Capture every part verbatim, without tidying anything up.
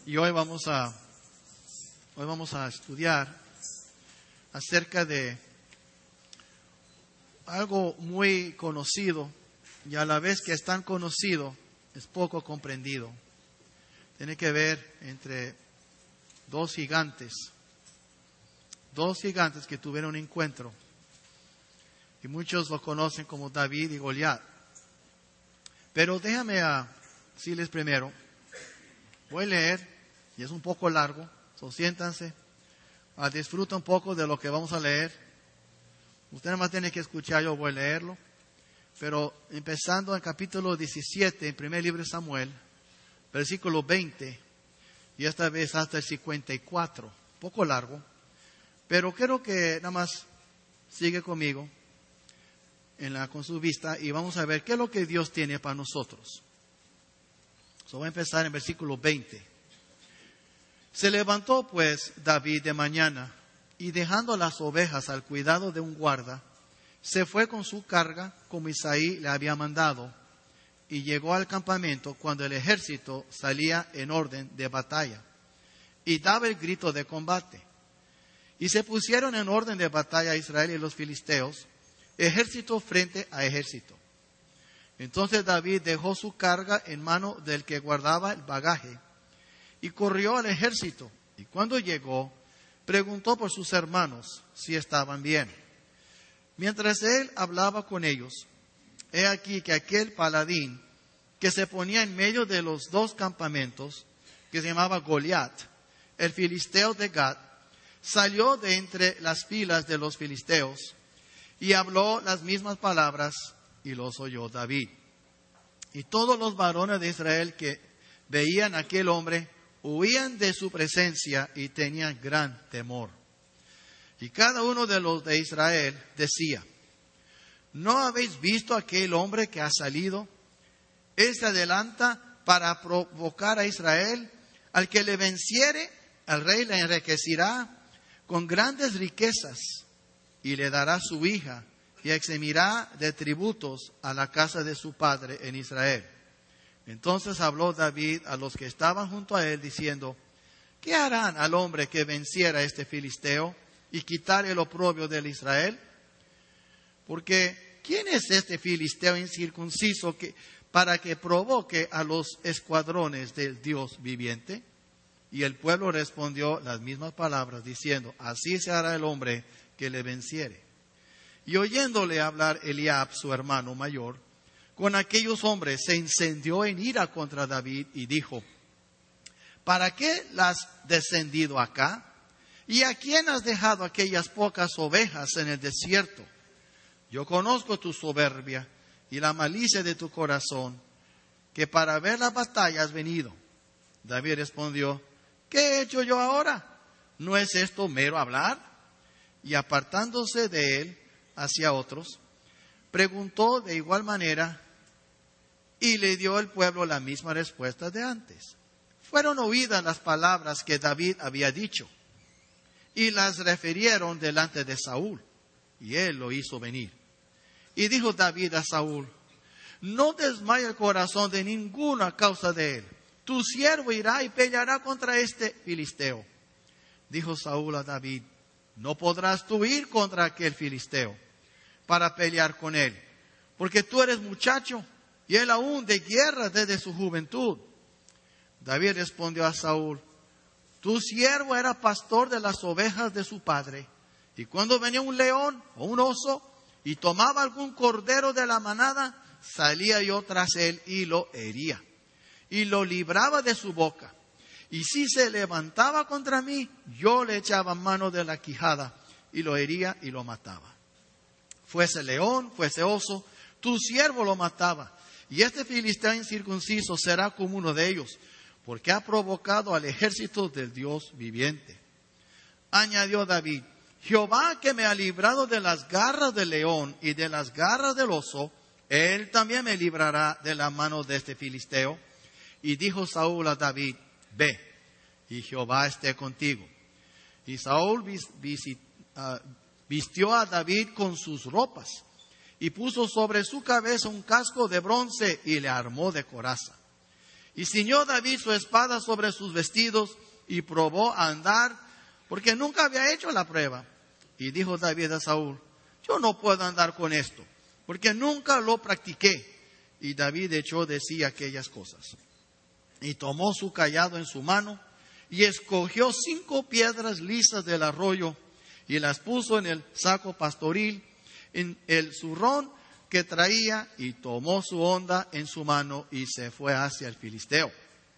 Y hoy vamos a hoy vamos a estudiar acerca de algo muy conocido y a la vez que es tan conocido es poco comprendido. Tiene que ver entre dos gigantes, dos gigantes que tuvieron un encuentro y muchos lo conocen como David y Goliat. Pero déjame a decirles primero, voy a leer. Y es un poco largo, so siéntanse, a disfruta un poco de lo que vamos a leer. Usted nada más tiene que escuchar, yo voy a leerlo. Pero empezando en capítulo diecisiete, en primer libro de Samuel, versículo veinte, y esta vez hasta el cincuenta y cuatro, un poco largo. Pero quiero que nada más sigue conmigo en la, con su vista y vamos a ver qué es lo que Dios tiene para nosotros. So, voy a empezar en versículo veinte. Se levantó pues David de mañana y dejando las ovejas al cuidado de un guarda, se fue con su carga como Isaí le había mandado y llegó al campamento cuando el ejército salía en orden de batalla y daba el grito de combate. Y se pusieron en orden de batalla Israel y los filisteos, ejército frente a ejército. Entonces David dejó su carga en mano del que guardaba el bagaje y corrió al ejército, y cuando llegó, preguntó por sus hermanos si estaban bien. Mientras él hablaba con ellos, he aquí que aquel paladín que se ponía en medio de los dos campamentos, que se llamaba Goliat, el filisteo de Gat, salió de entre las filas de los filisteos, y habló las mismas palabras, y los oyó David. Y todos los varones de Israel que veían a aquel hombre, huían de su presencia y tenían gran temor. Y cada uno de los de Israel decía, ¿no habéis visto aquel hombre que ha salido? Él se adelanta para provocar a Israel. Al que le venciere, al rey le enriquecerá con grandes riquezas y le dará su hija y eximirá de tributos a la casa de su padre en Israel. Entonces habló David a los que estaban junto a él, diciendo, ¿qué harán al hombre que venciera a este filisteo y quitar el oprobio del Israel? Porque, ¿quién es este filisteo incircunciso que, para que provoque a los escuadrones del Dios viviente? Y el pueblo respondió las mismas palabras, diciendo, así se hará el hombre que le venciere. Y oyéndole hablar Eliab, su hermano mayor, con aquellos hombres se incendió en ira contra David y dijo, ¿para qué las has descendido acá? ¿Y a quién has dejado aquellas pocas ovejas en el desierto? Yo conozco tu soberbia y la malicia de tu corazón, que para ver la batalla has venido. David respondió, ¿qué he hecho yo ahora? ¿No es esto mero hablar? Y apartándose de él hacia otros, preguntó de igual manera, y le dio el pueblo la misma respuesta de antes. Fueron oídas las palabras que David había dicho, y las refirieron delante de Saúl, y él lo hizo venir. Y dijo David a Saúl, no desmaye el corazón de ninguna causa de él. Tu siervo irá y peleará contra este filisteo. Dijo Saúl a David, no podrás tú ir contra aquel filisteo para pelear con él, porque tú eres muchacho y él aún de guerra desde su juventud. David respondió a Saúl, tu siervo era pastor de las ovejas de su padre, y cuando venía un león o un oso y tomaba algún cordero de la manada, salía yo tras él y lo hería, y lo libraba de su boca. Y si se levantaba contra mí, yo le echaba mano de la quijada, y lo hería y lo mataba. Fuese león, fuese oso, tu siervo lo mataba. Y este filisteo incircunciso será como uno de ellos, porque ha provocado al ejército del Dios viviente. Añadió David, Jehová que me ha librado de las garras del león y de las garras del oso, él también me librará de la mano de este filisteo. Y dijo Saúl a David, ve, y Jehová esté contigo. Y Saúl vis, visit, uh, vistió a David con sus ropas, y puso sobre su cabeza un casco de bronce y le armó de coraza. Y ciñó David su espada sobre sus vestidos y probó a andar, porque nunca había hecho la prueba. Y dijo David a Saúl: yo no puedo andar con esto, porque nunca lo practiqué. Y David echó de sí aquellas cosas. Y tomó su cayado en su mano, y escogió cinco piedras lisas del arroyo, y las puso en el saco pastoril, en el zurrón que traía, y tomó su honda en su mano, y se fue hacia el filisteo.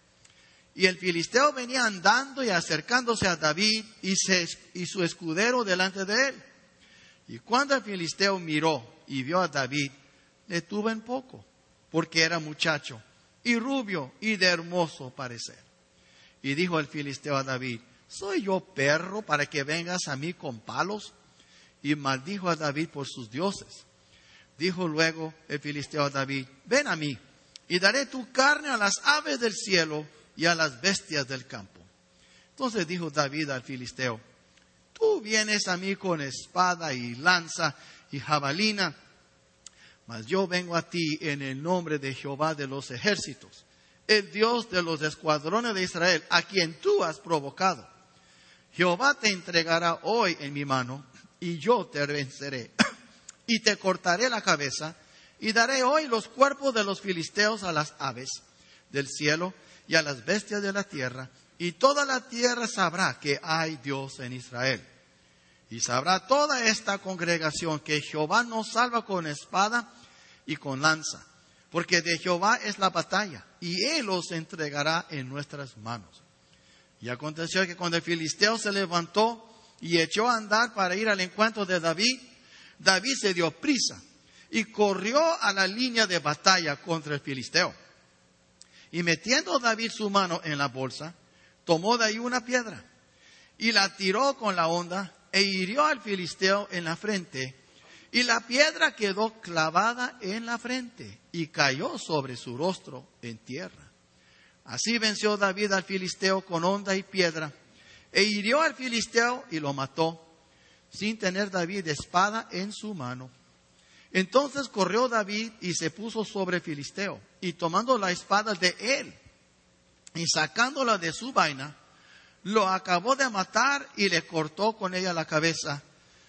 Y el filisteo venía andando y acercándose a David, y, se, y su escudero delante de él. Y cuando el filisteo miró y vio a David, le tuvo en poco, porque era muchacho, y rubio, y de hermoso parecer. Y dijo el filisteo a David: ¿soy yo perro para que vengas a mí con palos? Y maldijo a David por sus dioses. Dijo luego el filisteo a David: ven a mí, y daré tu carne a las aves del cielo y a las bestias del campo. Entonces dijo David al filisteo: tú vienes a mí con espada y lanza y jabalina, mas yo vengo a ti en el nombre de Jehová de los ejércitos, el Dios de los escuadrones de Israel, a quien tú has provocado. Jehová te entregará hoy en mi mano, y yo te venceré, y te cortaré la cabeza, y daré hoy los cuerpos de los filisteos a las aves del cielo y a las bestias de la tierra, y toda la tierra sabrá que hay Dios en Israel. Y sabrá toda esta congregación que Jehová nos salva con espada y con lanza, porque de Jehová es la batalla, y Él los entregará en nuestras manos. Y aconteció que cuando el filisteo se levantó y echó a andar para ir al encuentro de David, David se dio prisa y corrió a la línea de batalla contra el filisteo. Y metiendo David su mano en la bolsa, tomó de ahí una piedra y la tiró con la honda e hirió al filisteo en la frente, y la piedra quedó clavada en la frente y cayó sobre su rostro en tierra. Así venció David al filisteo con honda y piedra, e hirió al filisteo y lo mató, sin tener David espada en su mano. Entonces corrió David y se puso sobre el filisteo, y tomando la espada de él y sacándola de su vaina, lo acabó de matar y le cortó con ella la cabeza.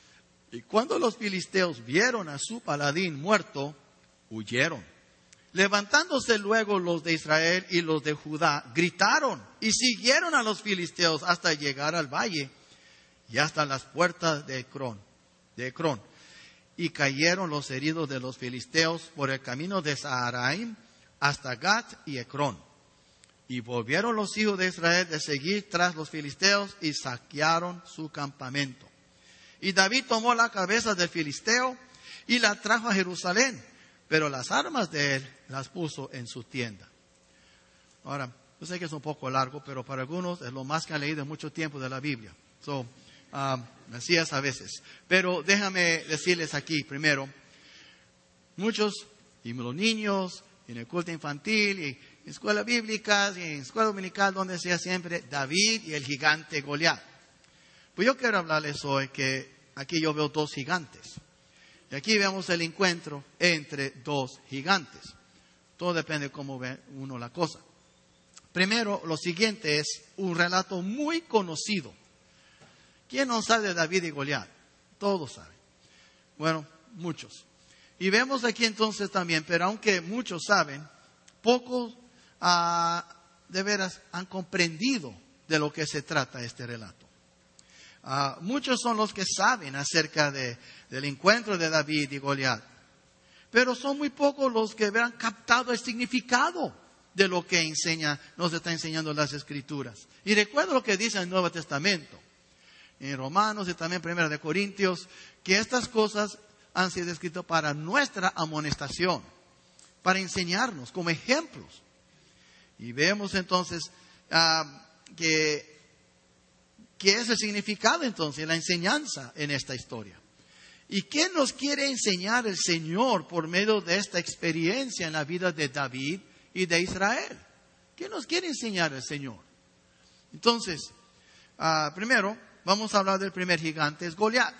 Y cuando los filisteos vieron a su paladín muerto, huyeron. Levantándose luego los de Israel y los de Judá, gritaron y siguieron a los filisteos hasta llegar al valle y hasta las puertas de Ecrón, de Ecrón. Y cayeron los heridos de los filisteos por el camino de Saharaim hasta Gat y Ecrón. Y volvieron los hijos de Israel de seguir tras los filisteos y saquearon su campamento. Y David tomó la cabeza del filisteo y la trajo a Jerusalén, pero las armas de él las puso en su tienda. Ahora, yo sé que es un poco largo, pero para algunos es lo más que han leído en mucho tiempo de la Biblia. So, um, así es a veces. Pero déjame decirles aquí primero, muchos, y los niños, en el culto infantil, y en escuelas bíblicas, y en escuela dominical, donde sea siempre, David y el gigante Goliat. Pues yo quiero hablarles hoy que aquí yo veo dos gigantes. Y aquí vemos el encuentro entre dos gigantes. Todo depende de cómo ve uno la cosa. Primero, lo siguiente es un relato muy conocido. ¿Quién no sabe de David y Goliat? Todos saben. Bueno, muchos. Y vemos aquí entonces también, pero aunque muchos saben, pocos uh, de veras han comprendido de lo que se trata este relato. Uh, muchos son los que saben acerca de, del encuentro de David y Goliat, pero son muy pocos los que han captado el significado de lo que enseña, nos está enseñando las Escrituras. Y recuerdo lo que dice en el Nuevo Testamento, en Romanos y también Primera de Corintios, que estas cosas han sido escritas para nuestra amonestación, para enseñarnos como ejemplos. Y vemos entonces uh, que ¿qué es el significado entonces, la enseñanza en esta historia? ¿Y qué nos quiere enseñar el Señor por medio de esta experiencia en la vida de David y de Israel? ¿Qué nos quiere enseñar el Señor? Entonces, uh, primero, vamos a hablar del primer gigante, es Goliat.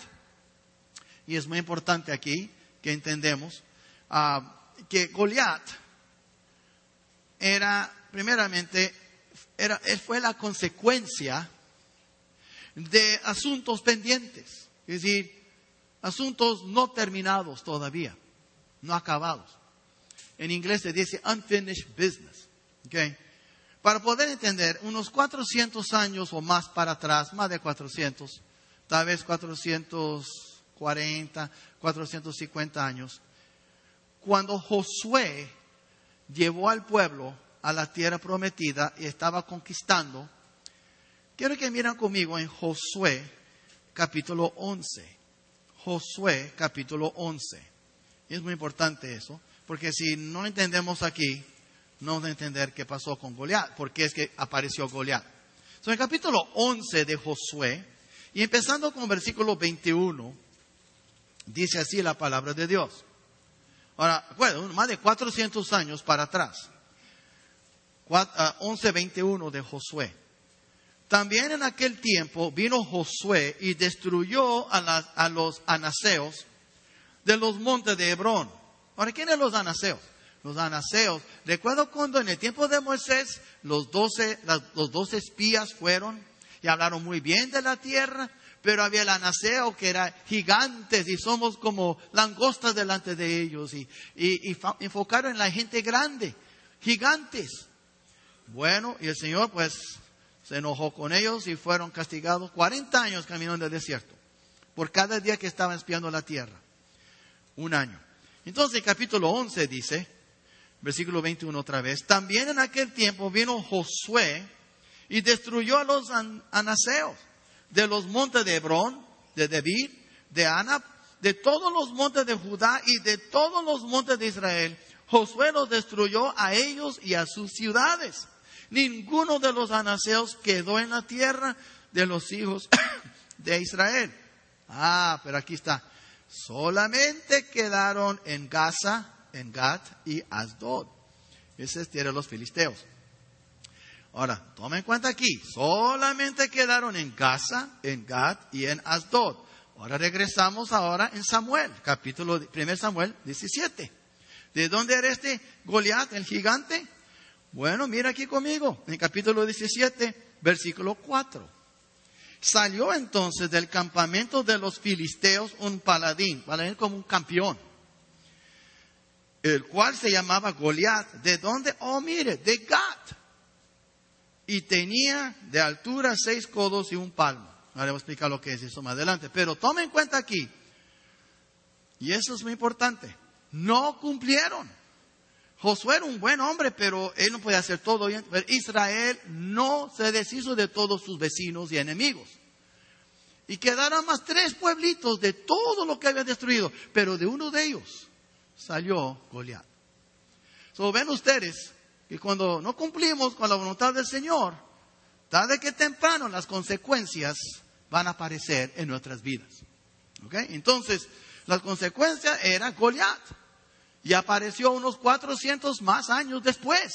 Y es muy importante aquí que entendemos uh, que Goliat era primeramente, era, fue la consecuencia de asuntos pendientes. Es decir, asuntos no terminados todavía, no acabados. En inglés se dice unfinished business. ¿Okay? Para poder entender, unos cuatrocientos años o más para atrás, más de cuatrocientos, tal vez cuatrocientos cuarenta, cuatrocientos cincuenta años, cuando Josué llevó al pueblo a la tierra prometida y estaba conquistando, quiero que miren conmigo en Josué capítulo once. Josué capítulo once. Y es muy importante eso, porque si no entendemos aquí, no vamos a entender qué pasó con Goliat, porque es que apareció Goliat. So, en el capítulo once de Josué, y empezando con el versículo veintiuno, dice así la palabra de Dios. Ahora, bueno, más de cuatrocientos años para atrás. once veintiuno de Josué. También en aquel tiempo vino Josué y destruyó a, las, a los anaseos de los montes de Hebrón. Ahora, ¿quiénes son los anaseos? Los anaseos. Recuerdo cuando en el tiempo de Moisés los doce, las, los doce espías fueron y hablaron muy bien de la tierra, pero había el anaseo que era gigantes y somos como langostas delante de ellos y, y, y enfocaron en la gente grande, gigantes. Bueno, y el Señor pues se enojó con ellos y fueron castigados cuarenta años caminando en el desierto por cada día que estaban espiando la tierra. Un año. Entonces el capítulo once dice, versículo veintiuno otra vez, también en aquel tiempo vino Josué y destruyó a los an- anaseos de los montes de Hebrón, de Debir, de Anab, de todos los montes de Judá y de todos los montes de Israel. Josué los destruyó a ellos y a sus ciudades. Ninguno de los anaseos quedó en la tierra de los hijos de Israel. Ah, pero aquí está. Solamente quedaron en Gaza, en Gat y Asdod. Ese es tierra de los filisteos. Ahora, tomen en cuenta aquí. Solamente quedaron en Gaza, en Gat y en Asdod. Ahora regresamos ahora en Samuel, capítulo, primer Samuel diecisiete. ¿De dónde era este Goliat, el gigante? Bueno, mira aquí conmigo, en el capítulo diecisiete, versículo cuatro. Salió entonces del campamento de los filisteos un paladín, paladín como un campeón, el cual se llamaba Goliat. ¿De dónde? Oh, mire, de Gat. Y tenía de altura seis codos y un palmo. Ahora voy a explicar lo que es eso más adelante. Pero tomen en cuenta aquí, y eso es muy importante, no cumplieron. Josué era un buen hombre, pero él no podía hacer todo bien. Pero Israel no se deshizo de todos sus vecinos y enemigos. Y quedaron más tres pueblitos de todo lo que había destruido. Pero de uno de ellos salió Goliat. So, ven ustedes que cuando no cumplimos con la voluntad del Señor, tarde que temprano las consecuencias van a aparecer en nuestras vidas. ¿Okay? Entonces, las consecuencias eran Goliat. Y apareció unos cuatrocientos más años después.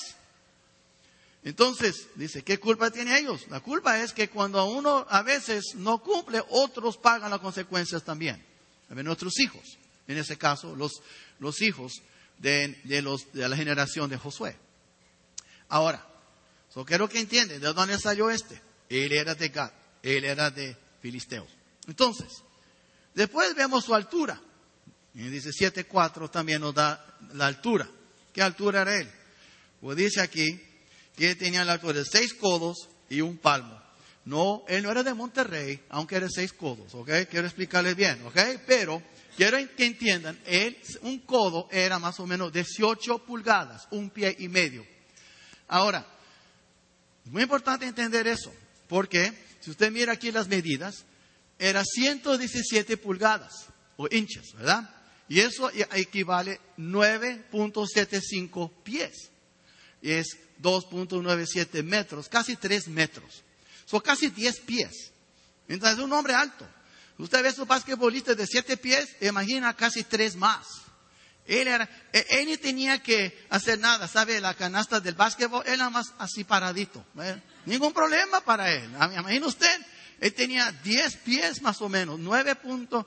Entonces, dice, ¿qué culpa tienen ellos? La culpa es que cuando uno a veces no cumple, otros pagan las consecuencias también. A ver, nuestros hijos, en ese caso, los, los hijos de, de, los, de la generación de Josué. Ahora, so quiero que entiendan, ¿de dónde salió este? Él era de Gad, él era de Filisteos. Entonces, después vemos su altura. En diecisiete cuatro también nos da la altura. ¿Qué altura era él? Pues dice aquí que él tenía la altura de seis codos y un palmo. No, él no era de Monterrey, aunque era de seis codos, ¿ok? Quiero explicarles bien, ¿ok? Pero quiero que entiendan, él, un codo era más o menos dieciocho pulgadas, un pie y medio. Ahora, es muy importante entender eso, porque si usted mira aquí las medidas, era ciento diecisiete pulgadas o inches, ¿verdad? Y eso equivale a nueve punto setenta y cinco pies. Y es dos punto noventa y siete metros, casi tres metros. Son casi diez pies. Entonces es un hombre alto. Usted ve esos basquetbolistas de siete pies, imagina casi tres más. Él, era, él no tenía que hacer nada, ¿sabe? La canasta del básquetbol, él nada más así paradito. ¿Eh? Ningún problema para él. Imagina usted, él tenía diez pies más o menos, nueve punto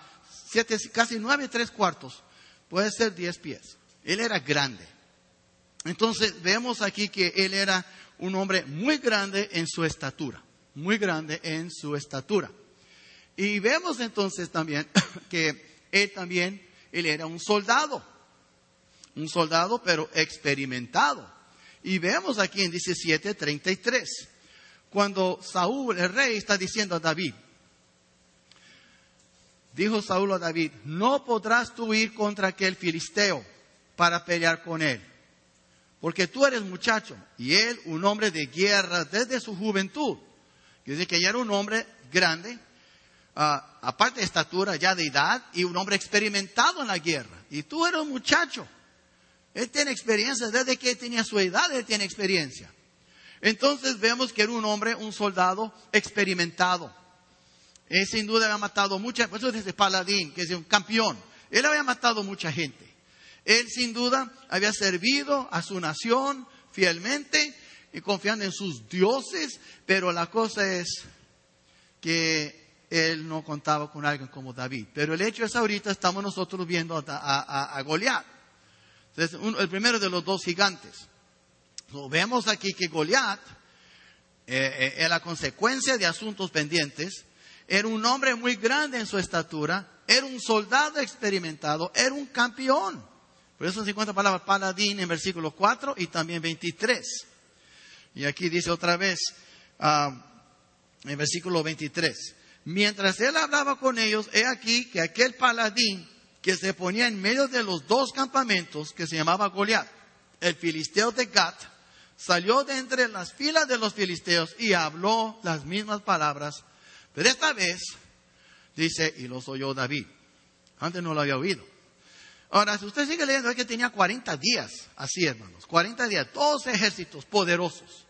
siete, casi nueve, tres cuartos. Puede ser diez pies. Él era grande. Entonces vemos aquí que él era un hombre muy grande en su estatura, muy grande en su estatura. Y vemos entonces también que él también, él era un soldado, un soldado pero experimentado. Y vemos aquí en diecisiete treinta y tres, cuando Saúl, el rey, está diciendo a David, dijo Saúl a David, no podrás tú ir contra aquel filisteo para pelear con él, porque tú eres muchacho y él un hombre de guerra desde su juventud. Quiere decir que ya era un hombre grande, uh, aparte de estatura, ya de edad, y un hombre experimentado en la guerra. Y tú eres un muchacho. Él tiene experiencia desde que tenía su edad, él tiene experiencia. Entonces vemos que era un hombre, un soldado experimentado. Él sin duda había matado mucha, por eso dice paladín, que es un campeón. Él había matado mucha gente. Él sin duda había servido a su nación fielmente y confiando en sus dioses, pero la cosa es que él no contaba con alguien como David. Pero el hecho es ahorita estamos nosotros viendo a, a, a Goliat. Entonces, un, el primero de los dos gigantes. So, vemos aquí que Goliat, eh, eh, en la consecuencia de asuntos pendientes, era un hombre muy grande en su estatura, era un soldado experimentado, era un campeón. Por eso se encuentra la palabra paladín en versículo cuatro y también veintitrés. Y aquí dice otra vez, uh, en versículo veintitrés, mientras él hablaba con ellos, he aquí que aquel paladín que se ponía en medio de los dos campamentos, que se llamaba Goliat, el filisteo de Gat, salió de entre las filas de los filisteos y habló las mismas palabras. Pero esta vez, dice, y los oyó David. Antes no lo había oído. Ahora, si usted sigue leyendo, es que tenía cuarenta días, así hermanos, cuarenta días, dos ejércitos poderosos.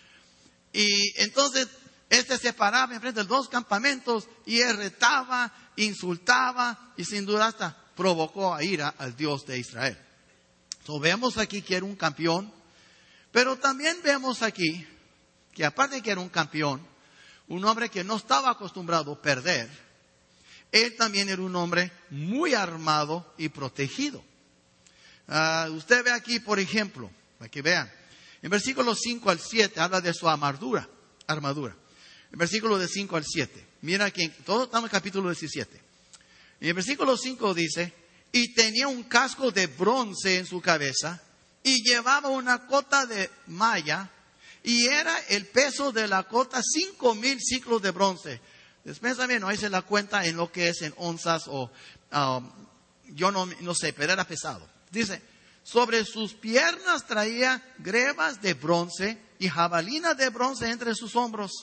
Y entonces, este se paraba enfrente de dos campamentos y él retaba, insultaba y sin duda hasta provocó a ira al Dios de Israel. So, vemos aquí que era un campeón, pero también vemos aquí que aparte de que era un campeón, un hombre que no estaba acostumbrado a perder, él también era un hombre muy armado y protegido. Uh, usted ve aquí, por ejemplo, para que vean, en versículos cinco al siete habla de su armadura. armadura. En versículos de cinco al siete, mira aquí, todo estamos en el capítulo diecisiete. En el versículo cinco dice, y tenía un casco de bronce en su cabeza, y llevaba una cota de malla, y era el peso de la cota cinco mil ciclos de bronce. Después también no hice la cuenta en lo que es en onzas o um, yo no, no sé, pero era pesado. Dice, sobre sus piernas traía grebas de bronce y jabalina de bronce entre sus hombros.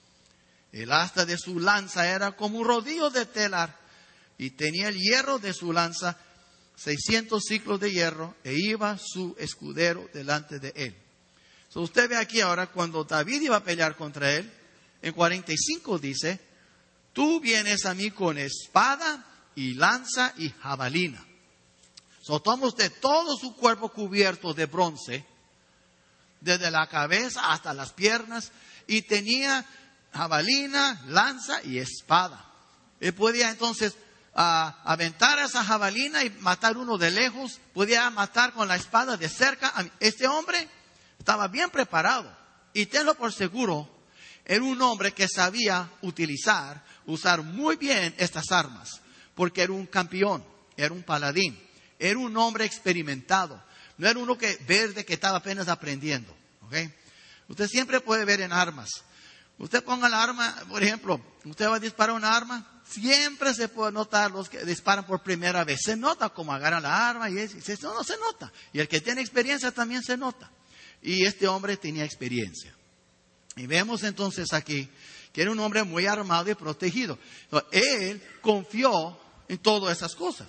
El asta de su lanza era como un rodillo de telar y tenía el hierro de su lanza, seiscientos ciclos de hierro, e iba su escudero delante de él. So, usted ve aquí ahora cuando David iba a pelear contra él, en cuarenta y cinco dice, tú vienes a mí con espada y lanza y jabalina. So, toma usted todo su cuerpo cubierto de bronce, desde la cabeza hasta las piernas, y tenía jabalina, lanza y espada. Él podía entonces uh, aventar esa jabalina y matar uno de lejos, podía matar con la espada de cerca. Este hombre estaba bien preparado, y tenlo por seguro, era un hombre que sabía utilizar, usar muy bien estas armas, porque era un campeón, era un paladín, era un hombre experimentado, no era uno que verde que estaba apenas aprendiendo. ¿Okay? Usted siempre puede ver en armas. Usted ponga la arma, por ejemplo, usted va a disparar una arma, siempre se puede notar los que disparan por primera vez. Se nota cómo agarran la arma y eso, no, no se nota. Y el que tiene experiencia también se nota. Y este hombre tenía experiencia. Y vemos entonces aquí que era un hombre muy armado y protegido. Entonces, él confió en todas esas cosas.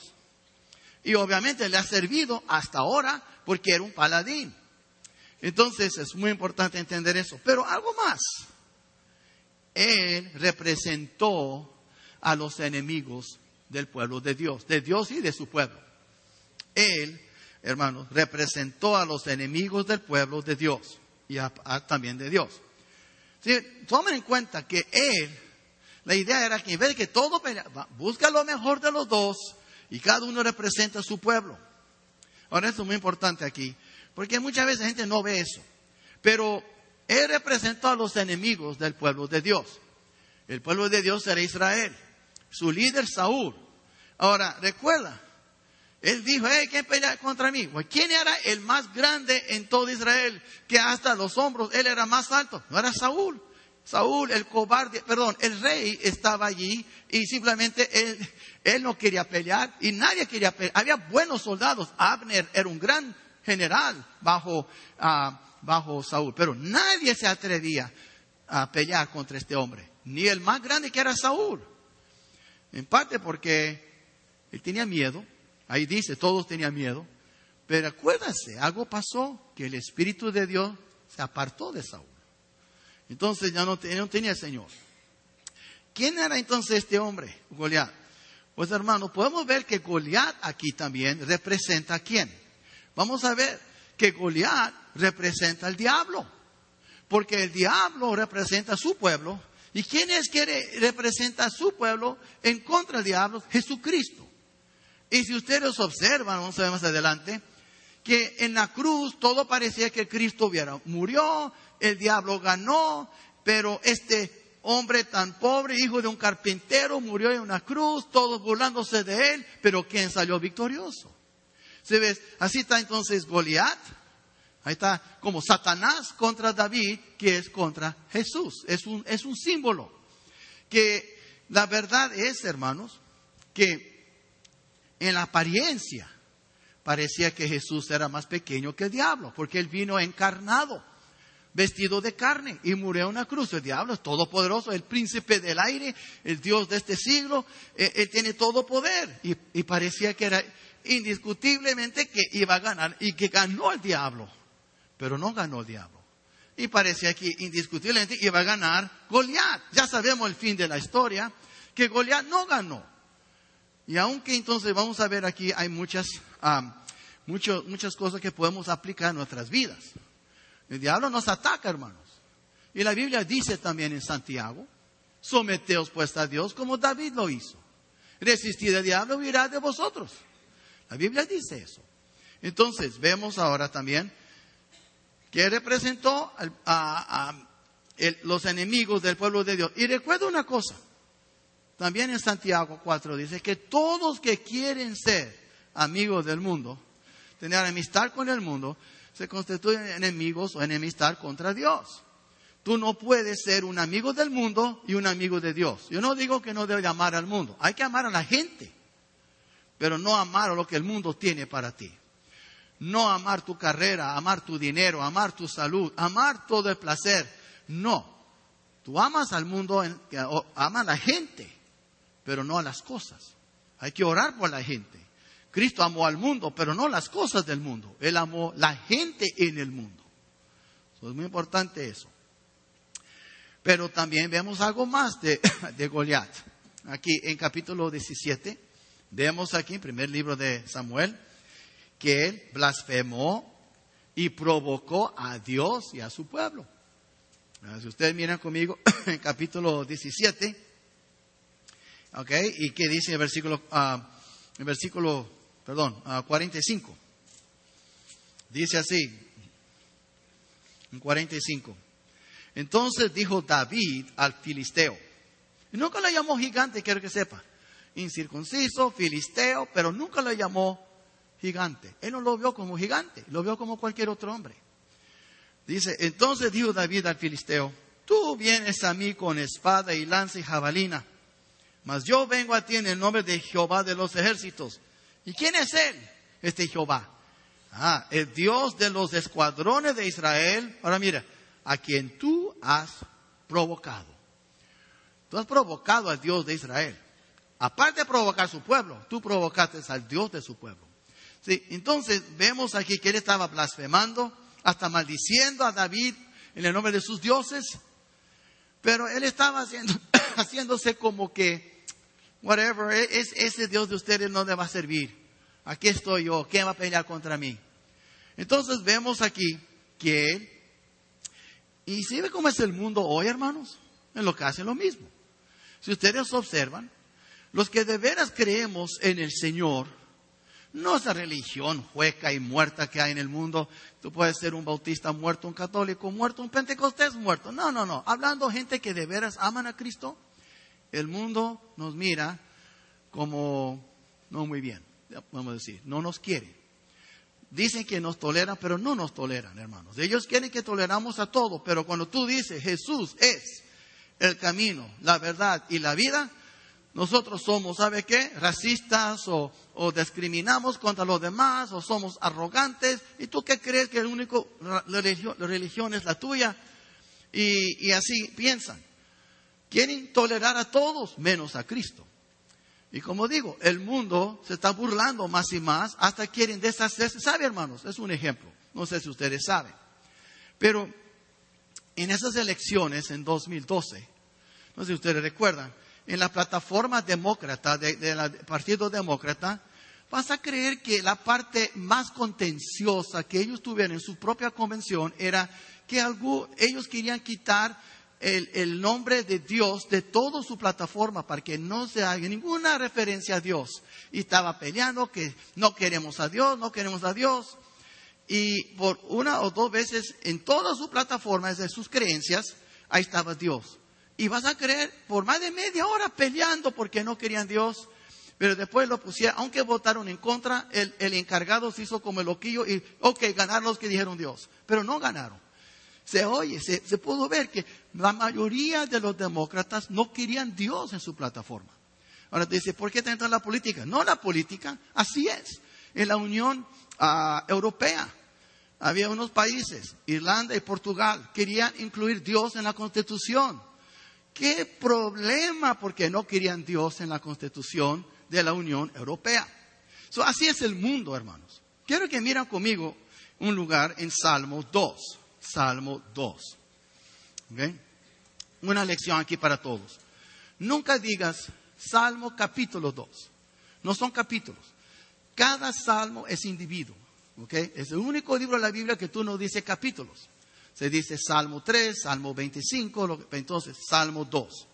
Y obviamente le ha servido hasta ahora porque era un paladín. Entonces es muy importante entender eso. Pero algo más. Él representó a los enemigos del pueblo de Dios, de Dios y de su pueblo. Él, hermanos, representó a los enemigos del pueblo de Dios y a, a, también de Dios. ¿Sí? Tomen en cuenta que él, la idea era que en vez de que todo pelea, busca lo mejor de los dos y cada uno representa a su pueblo. Ahora, esto es muy importante aquí. Porque muchas veces la gente no ve eso. Pero él representó a los enemigos del pueblo de Dios. El pueblo de Dios era Israel. Su líder, Saúl. Ahora, recuerda, él dijo, hey, ¿quién pelea contra mí? Pues, ¿quién era el más grande en todo Israel? Que hasta los hombros, él era más alto. No era Saúl. Saúl, el cobarde, perdón, el rey estaba allí y simplemente él, él no quería pelear y nadie quería pelear. Había buenos soldados. Abner era un gran general bajo, uh, bajo Saúl, pero nadie se atrevía a pelear contra este hombre. Ni el más grande que era Saúl. En parte porque él tenía miedo. Ahí dice, todos tenían miedo. Pero acuérdense, algo pasó que el Espíritu de Dios se apartó de Saúl. Entonces ya no, no tenía Señor. ¿Quién era entonces este hombre, Goliat? Pues hermano, podemos ver que Goliat aquí también representa a quién. Vamos a ver que Goliat representa al diablo. Porque el diablo representa a su pueblo. ¿Y quién es que representa a su pueblo en contra del diablo? Jesucristo. Y si ustedes observan, vamos a ver más adelante, que en la cruz todo parecía que Cristo hubiera murió, el diablo ganó, pero este hombre tan pobre, hijo de un carpintero, murió en una cruz, todos burlándose de él, pero ¿quién salió victorioso? ¿Se ves? Así está entonces Goliat. Ahí está como Satanás contra David, que es contra Jesús. Es un, es un símbolo. Que la verdad es, hermanos, que en la apariencia parecía que Jesús era más pequeño que el diablo, porque él vino encarnado, vestido de carne, y murió en una cruz. El diablo es todopoderoso, el príncipe del aire, el Dios de este siglo, él, él tiene todo poder. Y, y parecía que era indiscutiblemente que iba a ganar, y que ganó el diablo. Pero no ganó el diablo. Y parecía que indiscutiblemente iba a ganar Goliat. Ya sabemos el fin de la historia, que Goliat no ganó. Y aunque entonces vamos a ver aquí, hay muchas, um, mucho, muchas cosas que podemos aplicar en nuestras vidas. El diablo nos ataca, hermanos. Y la Biblia dice también en Santiago, someteos pues a Dios como David lo hizo. Resistid al diablo, huirá de vosotros. La Biblia dice eso. Entonces, vemos ahora también que representó a, a, a el, los enemigos del pueblo de Dios. Y recuerda una cosa, también en Santiago cuatro dice que todos que quieren ser amigos del mundo, tener amistad con el mundo, se constituyen enemigos o enemistad contra Dios. Tú no puedes ser un amigo del mundo y un amigo de Dios. Yo no digo que no debes amar al mundo, hay que amar a la gente, pero no amar a lo que el mundo tiene para ti. No amar tu carrera, amar tu dinero, amar tu salud, amar todo el placer. No. Tú amas al mundo, amas a la gente, pero no a las cosas. Hay que orar por la gente. Cristo amó al mundo, pero no las cosas del mundo. Él amó la gente en el mundo. Eso es muy importante eso. Pero también vemos algo más de, de Goliat. Aquí en capítulo diecisiete, vemos aquí en primer libro de Samuel, que él blasfemó y provocó a Dios y a su pueblo. Si ustedes miran conmigo en capítulo diecisiete, ¿ok? ¿Y qué dice el versículo, uh, el versículo, perdón, uh, cuarenta y cinco? Dice así, en cuarenta y cinco. Entonces dijo David al filisteo, y nunca lo llamó gigante, quiero que sepa, incircunciso, filisteo, pero nunca lo llamó gigante. Él no lo vio como gigante, lo vio como cualquier otro hombre. Dice, entonces dijo David al filisteo, tú vienes a mí con espada y lanza y jabalina, mas yo vengo a ti en el nombre de Jehová de los ejércitos. ¿Y quién es él? Este Jehová. Ah, el Dios de los escuadrones de Israel. Ahora mira, a quien tú has provocado. Tú has provocado al Dios de Israel. Aparte de provocar a su pueblo, tú provocaste al Dios de su pueblo. Sí, entonces vemos aquí que él estaba blasfemando, hasta maldiciendo a David en el nombre de sus dioses. Pero él estaba haciendo, haciéndose como que, whatever, es, ese Dios de ustedes no le va a servir. Aquí estoy yo, ¿quién va a pelear contra mí? Entonces vemos aquí que él, y si ve cómo es el mundo hoy, hermanos, en lo que hacen lo mismo. Si ustedes observan, los que de veras creemos en el Señor, No esa religión hueca y muerta que hay en el mundo. Tú puedes ser un bautista muerto, un católico muerto, un pentecostés muerto. No, no, no. Hablando gente que de veras aman a Cristo, el mundo nos mira como no muy bien, vamos a decir, no nos quiere. Dicen que nos toleran, pero no nos toleran, hermanos. Ellos quieren que toleramos a todos, pero cuando tú dices Jesús es el camino, la verdad y la vida, nosotros somos, ¿sabe qué? Racistas o, o discriminamos contra los demás o somos arrogantes. ¿Y tú qué crees que el único la religión, la religión es la tuya? Y, y así piensan. Quieren tolerar a todos menos a Cristo. Y como digo, el mundo se está burlando más y más, hasta quieren deshacerse. ¿Sabe, hermanos? Es un ejemplo. No sé si ustedes saben. Pero en esas elecciones en dos mil doce, no sé si ustedes recuerdan, en la plataforma demócrata, del de la Partido Demócrata, vas a creer que la parte más contenciosa que ellos tuvieron en su propia convención era que algo, ellos querían quitar el, el nombre de Dios de toda su plataforma para que no se haga ninguna referencia a Dios. Y estaba peleando que no queremos a Dios, no queremos a Dios. Y por una o dos veces en toda su plataforma, de sus creencias, ahí estaba Dios. Y vas a creer, por más de media hora peleando porque no querían Dios. Pero después lo pusieron, aunque votaron en contra, el, el encargado se hizo como el loquillo y, ok, ganaron los que dijeron Dios. Pero no ganaron. Se oye, se, se pudo ver que la mayoría de los demócratas no querían Dios en su plataforma. Ahora te dice, ¿por qué te entra en la política? No la política, así es. En la Unión uh, Europea había unos países, Irlanda y Portugal, querían incluir Dios en la Constitución. ¿Qué problema? Porque no querían Dios en la Constitución de la Unión Europea. So, así es el mundo, hermanos. Quiero que miren conmigo un lugar en Salmo dos. Salmo dos. ¿Okay? Una lección aquí para todos. Nunca digas Salmo capítulo dos. No son capítulos. Cada salmo es individuo. ¿Okay? Es el único libro de la Biblia que tú no dices capítulos. Se dice Salmo tres, Salmo veinticinco, entonces Salmo dos.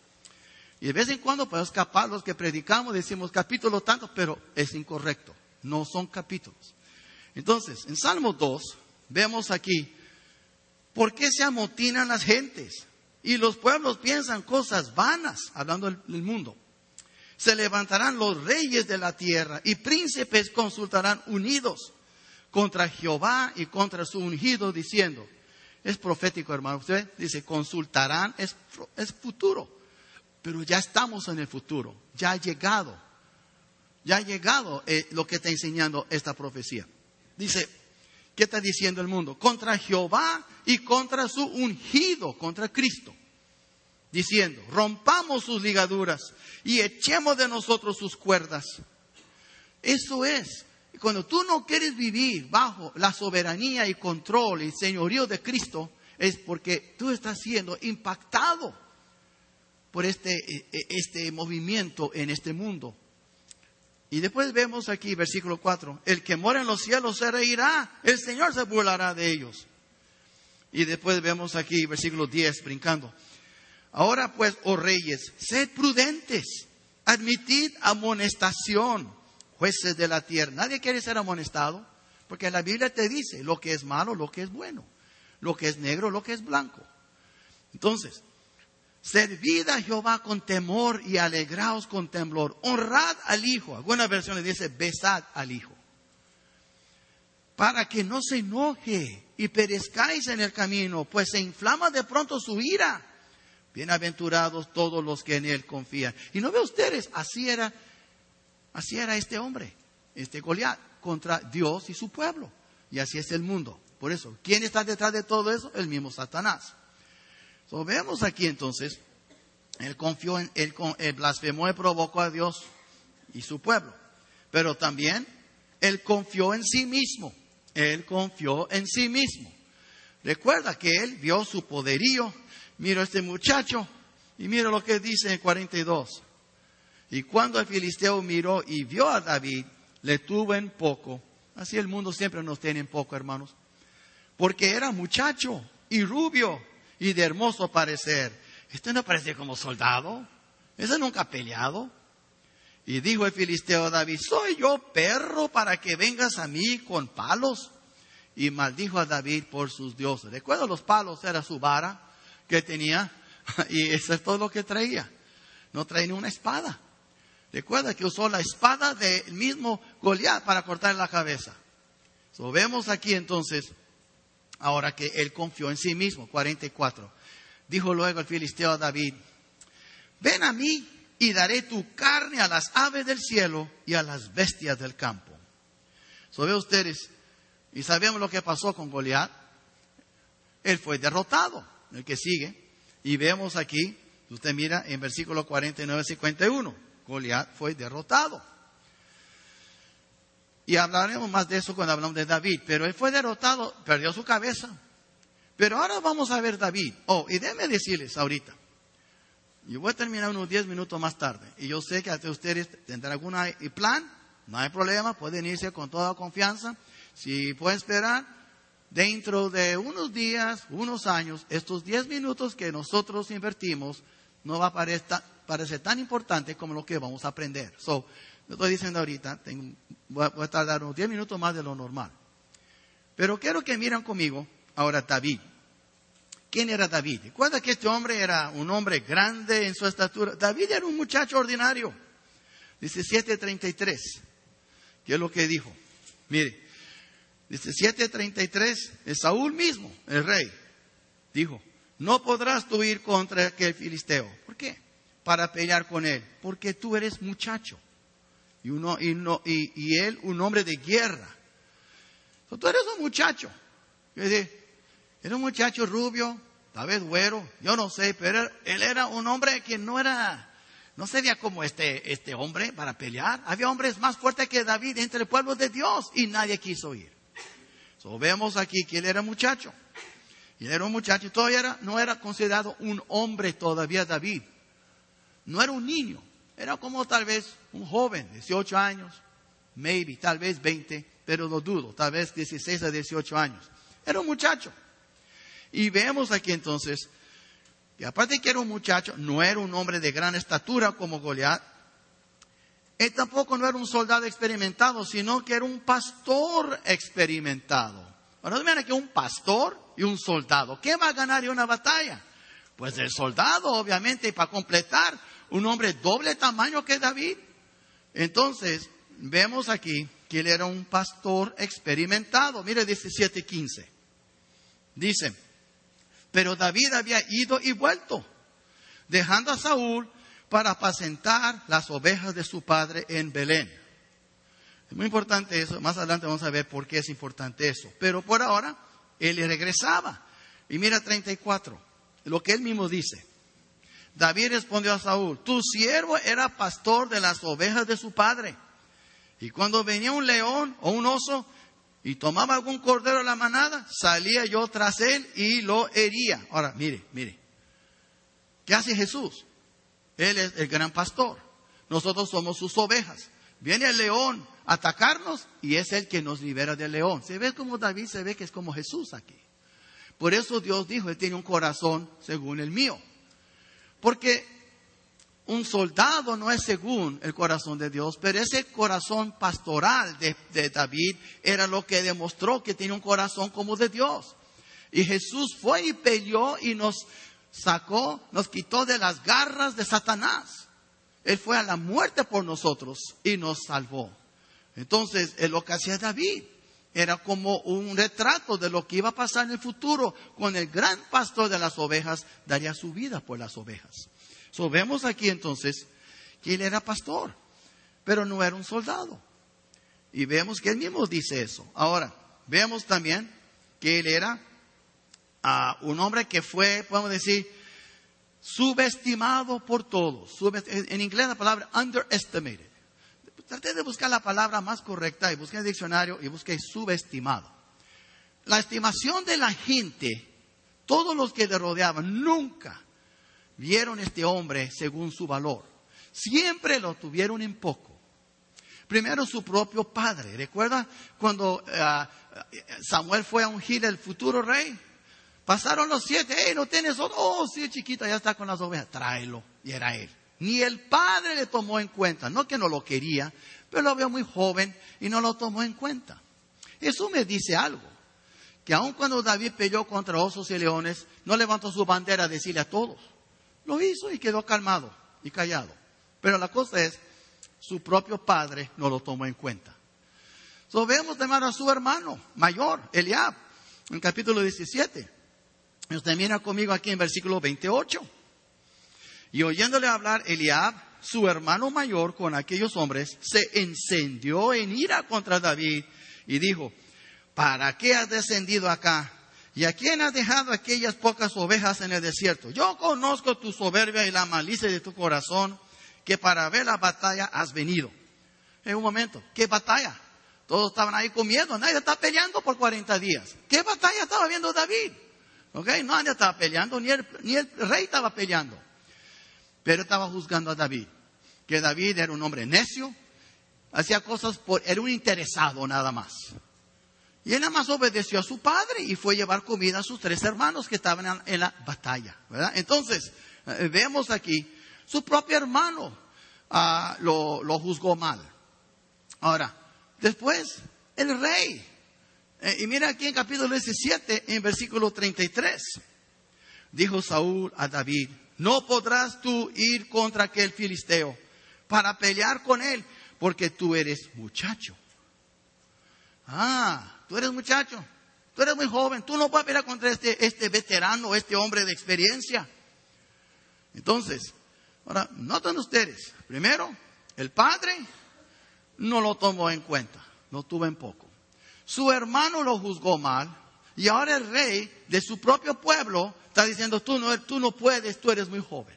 Y de vez en cuando para escapar los que predicamos decimos capítulo tanto, pero es incorrecto. No son capítulos. Entonces, en Salmo dos vemos aquí, ¿por qué se amotinan las gentes? Y los pueblos piensan cosas vanas, hablando del, del mundo. Se levantarán los reyes de la tierra y príncipes consultarán unidos contra Jehová y contra su ungido, diciendo, es profético, hermano. Usted dice, consultarán, es, es futuro. Pero ya estamos en el futuro. Ya ha llegado. Ya ha llegado eh, lo que está enseñando esta profecía. Dice, ¿qué está diciendo el mundo? Contra Jehová y contra su ungido, contra Cristo. Diciendo, rompamos sus ligaduras y echemos de nosotros sus cuerdas. Eso es. Cuando tú no quieres vivir bajo la soberanía y control y señorío de Cristo, es porque tú estás siendo impactado por este, este movimiento en este mundo. Y después vemos aquí, versículo cuatro, el que mora en los cielos se reirá, el Señor se burlará de ellos. Y después vemos aquí, versículo diez, brincando. Ahora pues, oh reyes, sed prudentes, admitid amonestación, jueces de la tierra. Nadie quiere ser amonestado, porque la Biblia te dice lo que es malo, lo que es bueno, lo que es negro, lo que es blanco. Entonces, servid a Jehová con temor y alegraos con temblor. Honrad al Hijo. Algunas versiones dice besad al Hijo. Para que no se enoje y perezcáis en el camino, pues se inflama de pronto su ira. Bienaventurados todos los que en Él confían. Y no ve ustedes, así era, así era este hombre, este Goliat, contra Dios y su pueblo. Y así es el mundo. Por eso, ¿quién está detrás de todo eso? El mismo Satanás. So, vemos aquí entonces, él confió en, él, él blasfemó y provocó a Dios y su pueblo. Pero también, él confió en sí mismo. Él confió en sí mismo. Recuerda que él vio su poderío. Mira a este muchacho y mira lo que dice en cuarenta y dos. Y cuando el filisteo miró y vio a David, le tuvo en poco. Así el mundo siempre nos tiene en poco, hermanos. Porque era muchacho y rubio y de hermoso parecer. Este no parece como soldado. Ese nunca ha peleado. Y dijo el filisteo a David: ¿soy yo perro para que vengas a mí con palos? Y maldijo a David por sus dioses. Recuerda, los palos era su vara que tenía, y eso es todo lo que traía. No traía ni una espada. Recuerda que usó la espada del mismo Goliat para cortar la cabeza. So, vemos aquí entonces, ahora que él confió en sí mismo. cuarenta y cuatro. Dijo luego el filisteo a David: ven a mí y daré tu carne a las aves del cielo y a las bestias del campo. So, ve ustedes, y sabemos lo que pasó con Goliat. Él fue derrotado. El que sigue. Y vemos aquí, usted mira en versículo cuarenta y nueve, cincuenta y uno. Goliat fue derrotado. Y hablaremos más de eso cuando hablamos de David. Pero él fue derrotado, perdió su cabeza. Pero ahora vamos a ver David. Oh, y déjenme decirles ahorita. Yo voy a terminar unos diez minutos más tarde. Y yo sé que hasta ustedes tendrán algún plan. No hay problema, pueden irse con toda confianza. Si pueden esperar, dentro de unos días, unos años, estos diez minutos que nosotros invertimos no va a parecer, parecer tan importante como lo que vamos a aprender. So, lo estoy diciendo ahorita, tengo, voy, a, voy a tardar unos diez minutos más de lo normal. Pero quiero que miren conmigo ahora David. ¿Quién era David? Recuerda que este hombre era un hombre grande en su estatura. David era un muchacho ordinario. diecisiete treinta y tres. ¿Qué es lo que dijo? Mire, diecisiete treinta y tres, es Saúl mismo, el rey, dijo: no podrás tú ir contra aquel filisteo. ¿Por qué? Para pelear con él. Porque tú eres muchacho. Y, uno, y, no, y, y él un hombre de guerra. So, tú eres un muchacho. Era un muchacho rubio, tal vez güero, yo no sé, pero él era un hombre que no era, no se veía como este, este hombre para pelear. Había hombres más fuertes que David entre el pueblo de Dios y nadie quiso ir. So, vemos aquí que él era muchacho. Y él era un muchacho y todavía era, no era considerado un hombre todavía David. No era un niño, era como tal vez un joven, dieciocho años, maybe, tal vez veinte, pero lo dudo, tal vez dieciséis a dieciocho años. Era un muchacho. Y vemos aquí entonces, que aparte de que era un muchacho, no era un hombre de gran estatura como Goliat. Él tampoco no era un soldado experimentado, sino que era un pastor experimentado. Ahora, no miren que un pastor y un soldado, ¿qué va a ganar en una batalla? Pues el soldado, obviamente, y para completar, un hombre doble tamaño que David. Entonces, vemos aquí que él era un pastor experimentado. Mire, diecisiete quince. Dice: pero David había ido y vuelto, dejando a Saúl para apacentar las ovejas de su padre en Belén. Es muy importante eso. Más adelante vamos a ver por qué es importante eso. Pero por ahora, él regresaba. Y mira treinta y cuatro, lo que él mismo dice. David respondió a Saúl: tu siervo era pastor de las ovejas de su padre. Y cuando venía un león o un oso y tomaba algún cordero de la manada, salía yo tras él y lo hería. Ahora, mire, mire. ¿Qué hace Jesús? Él es el gran pastor. Nosotros somos sus ovejas. Viene el león a atacarnos y es el que nos libera del león. Se ve como David, se ve que es como Jesús aquí. Por eso Dios dijo: él tiene un corazón según el mío. Porque un soldado no es según el corazón de Dios, pero ese corazón pastoral de, de David era lo que demostró que tiene un corazón como de Dios. Y Jesús fue y peleó y nos sacó, nos quitó de las garras de Satanás. Él fue a la muerte por nosotros y nos salvó. Entonces, es lo que hacía David. Era como un retrato de lo que iba a pasar en el futuro, cuando el gran pastor de las ovejas daría su vida por las ovejas. So, vemos aquí entonces que él era pastor, pero no era un soldado. Y vemos que él mismo dice eso. Ahora, vemos también que él era uh, un hombre que fue, podemos decir, subestimado por todos. En inglés la palabra underestimated. Traté de buscar la palabra más correcta y busqué en el diccionario y busqué subestimado. La estimación de la gente, todos los que le rodeaban, nunca vieron a este hombre según su valor. Siempre lo tuvieron en poco. Primero su propio padre. ¿Recuerda cuando uh, Samuel fue a ungir el futuro rey? Pasaron los siete. ¡Hey, no tienes otro! ¡Oh, sí, chiquita, ya está con las ovejas! Tráelo. Y era él. Ni el padre le tomó en cuenta. No que no lo quería, pero lo vio muy joven y no lo tomó en cuenta. Eso me dice algo. Que aun cuando David peleó contra osos y leones, no levantó su bandera a decirle a todos. Lo hizo y quedó calmado y callado. Pero la cosa es, su propio padre no lo tomó en cuenta. So, vemos también a su hermano mayor, Eliab, en capítulo diecisiete. Usted mira conmigo aquí en versículo veintiocho. Y oyéndole hablar Eliab, su hermano mayor, con aquellos hombres, se encendió en ira contra David y dijo: ¿para qué has descendido acá? ¿Y a quién has dejado aquellas pocas ovejas en el desierto? Yo conozco tu soberbia y la malicia de tu corazón, que para ver la batalla has venido. En un momento, ¿qué batalla? Todos estaban ahí comiendo, nadie está peleando por cuarenta días. ¿Qué batalla estaba viendo David? ¿Okay? Nadie estaba peleando, ni el, ni el rey estaba peleando. Pero estaba juzgando a David. Que David era un hombre necio, hacía cosas por, era un interesado nada más. Y él nada más obedeció a su padre y fue a llevar comida a sus tres hermanos que estaban en, en la batalla, ¿verdad? Entonces, eh, vemos aquí, su propio hermano uh, lo, lo juzgó mal. Ahora, después, el rey. Eh, y mira aquí en capítulo diecisiete, en versículo treinta y tres. Dijo Saúl a David: no podrás tú ir contra aquel filisteo para pelear con él, porque tú eres muchacho. Ah, tú eres muchacho. Tú eres muy joven. Tú no puedes pelear contra este, este veterano, este hombre de experiencia. Entonces, ahora, noten ustedes. Primero, el padre no lo tomó en cuenta. Lo tuvo en poco. Su hermano lo juzgó mal. Y ahora el rey de su propio pueblo está diciendo: tú no, tú no puedes, tú eres muy joven.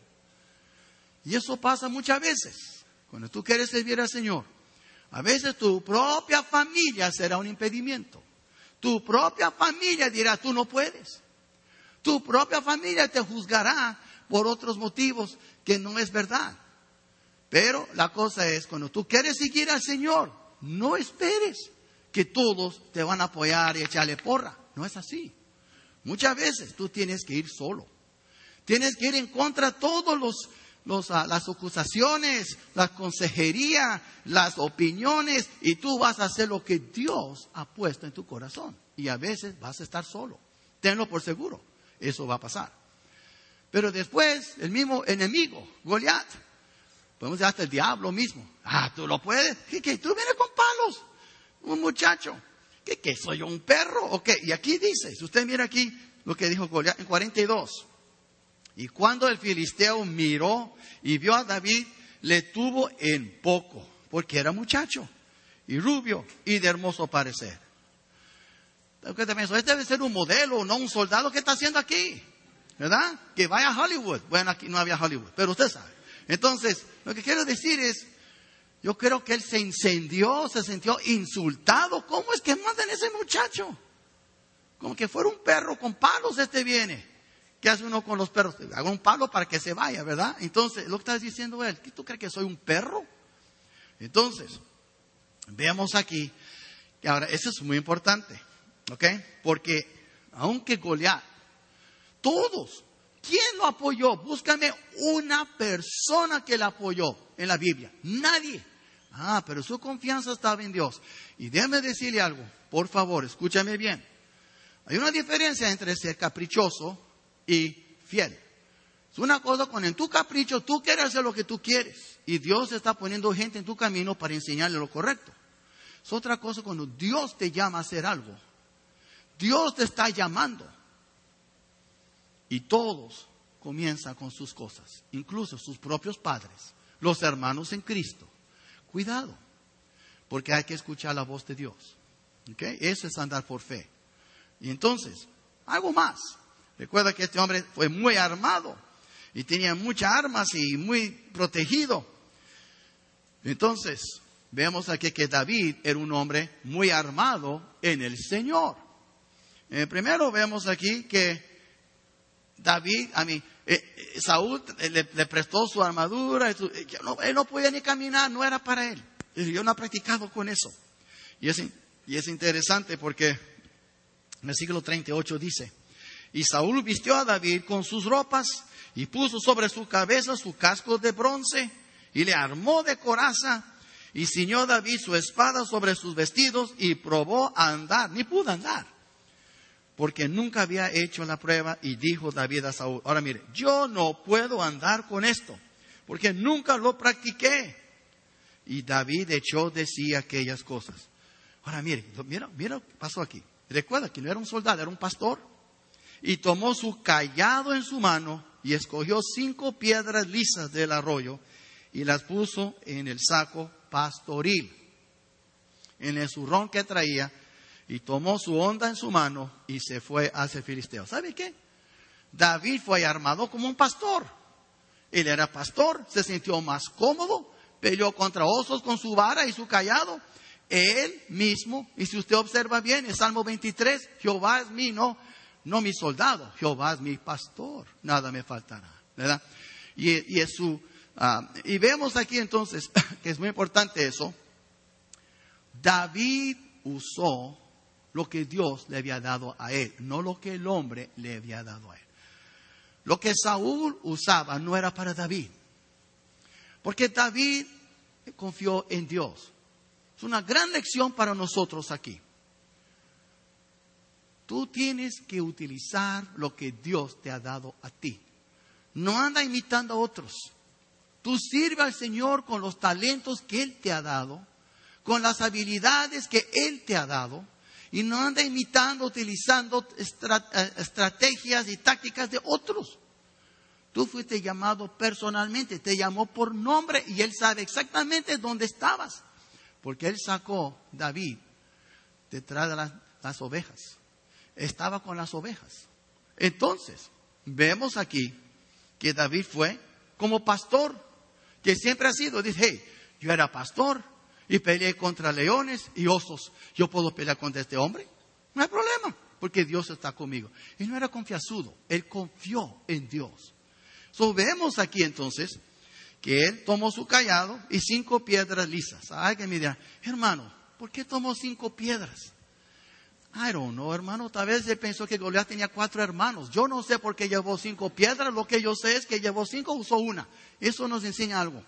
Y eso pasa muchas veces. Cuando tú quieres servir al Señor, a veces tu propia familia será un impedimento. Tu propia familia dirá: tú no puedes. Tu propia familia te juzgará por otros motivos que no es verdad. Pero la cosa es, cuando tú quieres seguir al Señor, no esperes que todos te van a apoyar y echarle porra. No es así. Muchas veces tú tienes que ir solo. Tienes que ir en contra de todos los... Los, uh, las acusaciones, la consejería, las opiniones, y tú vas a hacer lo que Dios ha puesto en tu corazón. Y a veces vas a estar solo. Tenlo por seguro. Eso va a pasar. Pero después, el mismo enemigo, Goliat, podemos decir hasta el diablo mismo. Ah, tú lo puedes. ¿Qué, qué? Tú vienes con palos. Un muchacho. ¿Qué, qué? ¿Soy yo un perro? ¿O qué? Y aquí dice, si usted mira aquí lo que dijo Goliat en cuarenta y dos. Y cuando el filisteo miró y vio a David, le tuvo en poco, porque era muchacho, y rubio, y de hermoso parecer. Este debe ser un modelo, no un soldado. ¿Qué está haciendo aquí? ¿Verdad? Que vaya a Hollywood. Bueno, aquí no había Hollywood, pero usted sabe. Entonces, lo que quiero decir es, yo creo que él se incendió, se sintió insultado. ¿Cómo es que mandan a ese muchacho? Como que fuera un perro con palos este viene. ¿Qué hace uno con los perros? Hago un palo para que se vaya, ¿verdad? Entonces, lo que está diciendo él, ¿tú crees que soy un perro? Entonces, veamos aquí, que ahora, eso es muy importante, ¿ok? Porque, aunque Goliat, todos, ¿quién lo apoyó? Búscame una persona que la apoyó en la Biblia. Nadie. Ah, pero su confianza estaba en Dios. Y déjame decirle algo, por favor, escúchame bien. Hay una diferencia entre ser caprichoso y fiel. Es una cosa cuando en tu capricho tú quieres hacer lo que tú quieres y Dios está poniendo gente en tu camino para enseñarle lo correcto. Es otra cosa cuando Dios te llama a hacer algo. Dios te está llamando y todos comienzan con sus cosas, incluso sus propios padres, los hermanos en Cristo. Cuidado, porque hay que escuchar la voz de Dios. ¿Okay? Eso es andar por fe. Y entonces, algo más. Recuerda que este hombre fue muy armado y tenía muchas armas y muy protegido. Entonces, vemos aquí que David era un hombre muy armado en el Señor. Eh, primero vemos aquí que David, a mí, eh, Saúl le, le prestó su armadura. Y su, eh, no, él no podía ni caminar, no era para él. Y yo no he practicado con eso. Y es, y es interesante porque el versículo treinta y ocho dice: Y Saúl vistió a David con sus ropas y puso sobre su cabeza su casco de bronce y le armó de coraza y ciñó David su espada sobre sus vestidos y probó a andar, ni pudo andar, porque nunca había hecho la prueba. Y dijo David a Saúl, ahora mire, yo no puedo andar con esto, porque nunca lo practiqué. Y David echó de sí aquellas cosas. Ahora mire, mira, mira lo que pasó aquí. Recuerda que no era un soldado, era un pastor. Y tomó su cayado en su mano y escogió cinco piedras lisas del arroyo y las puso en el saco pastoril, en el zurrón que traía, y tomó su honda en su mano y se fue hacia el filisteo. ¿Sabe qué? David fue armado como un pastor. Él era pastor, se sintió más cómodo, peleó contra osos con su vara y su cayado. Él mismo, y si usted observa bien, en Salmo veintitrés, Jehová es mi, no, no mi soldado, Jehová es mi pastor, nada me faltará, ¿verdad? Y, y, es su, uh, y vemos aquí entonces, que es muy importante eso, David usó lo que Dios le había dado a él, no lo que el hombre le había dado a él. Lo que Saúl usaba no era para David, porque David confió en Dios. Es una gran lección para nosotros aquí. Tú tienes que utilizar lo que Dios te ha dado a ti. No anda imitando a otros. Tú sirve al Señor con los talentos que Él te ha dado, con las habilidades que Él te ha dado, y no anda imitando, utilizando estrategias y tácticas de otros. Tú fuiste llamado personalmente, te llamó por nombre y Él sabe exactamente dónde estabas. Porque Él sacó a David detrás de las, las ovejas. Estaba con las ovejas. Entonces, vemos aquí que David fue como pastor, que siempre ha sido. Dice, hey, yo era pastor y peleé contra leones y osos. ¿Yo puedo pelear contra este hombre? No hay problema, porque Dios está conmigo. Él no era confiasudo, él confió en Dios. So, vemos aquí entonces que él tomó su cayado y cinco piedras lisas. Ay, que me dirán, hermano, ¿por qué tomó cinco piedras? I don't know, hermano. Tal vez él pensó que Goliat tenía cuatro hermanos. Yo no sé por qué llevó cinco piedras. Lo que yo sé es que llevó cinco, usó una. Eso nos enseña algo.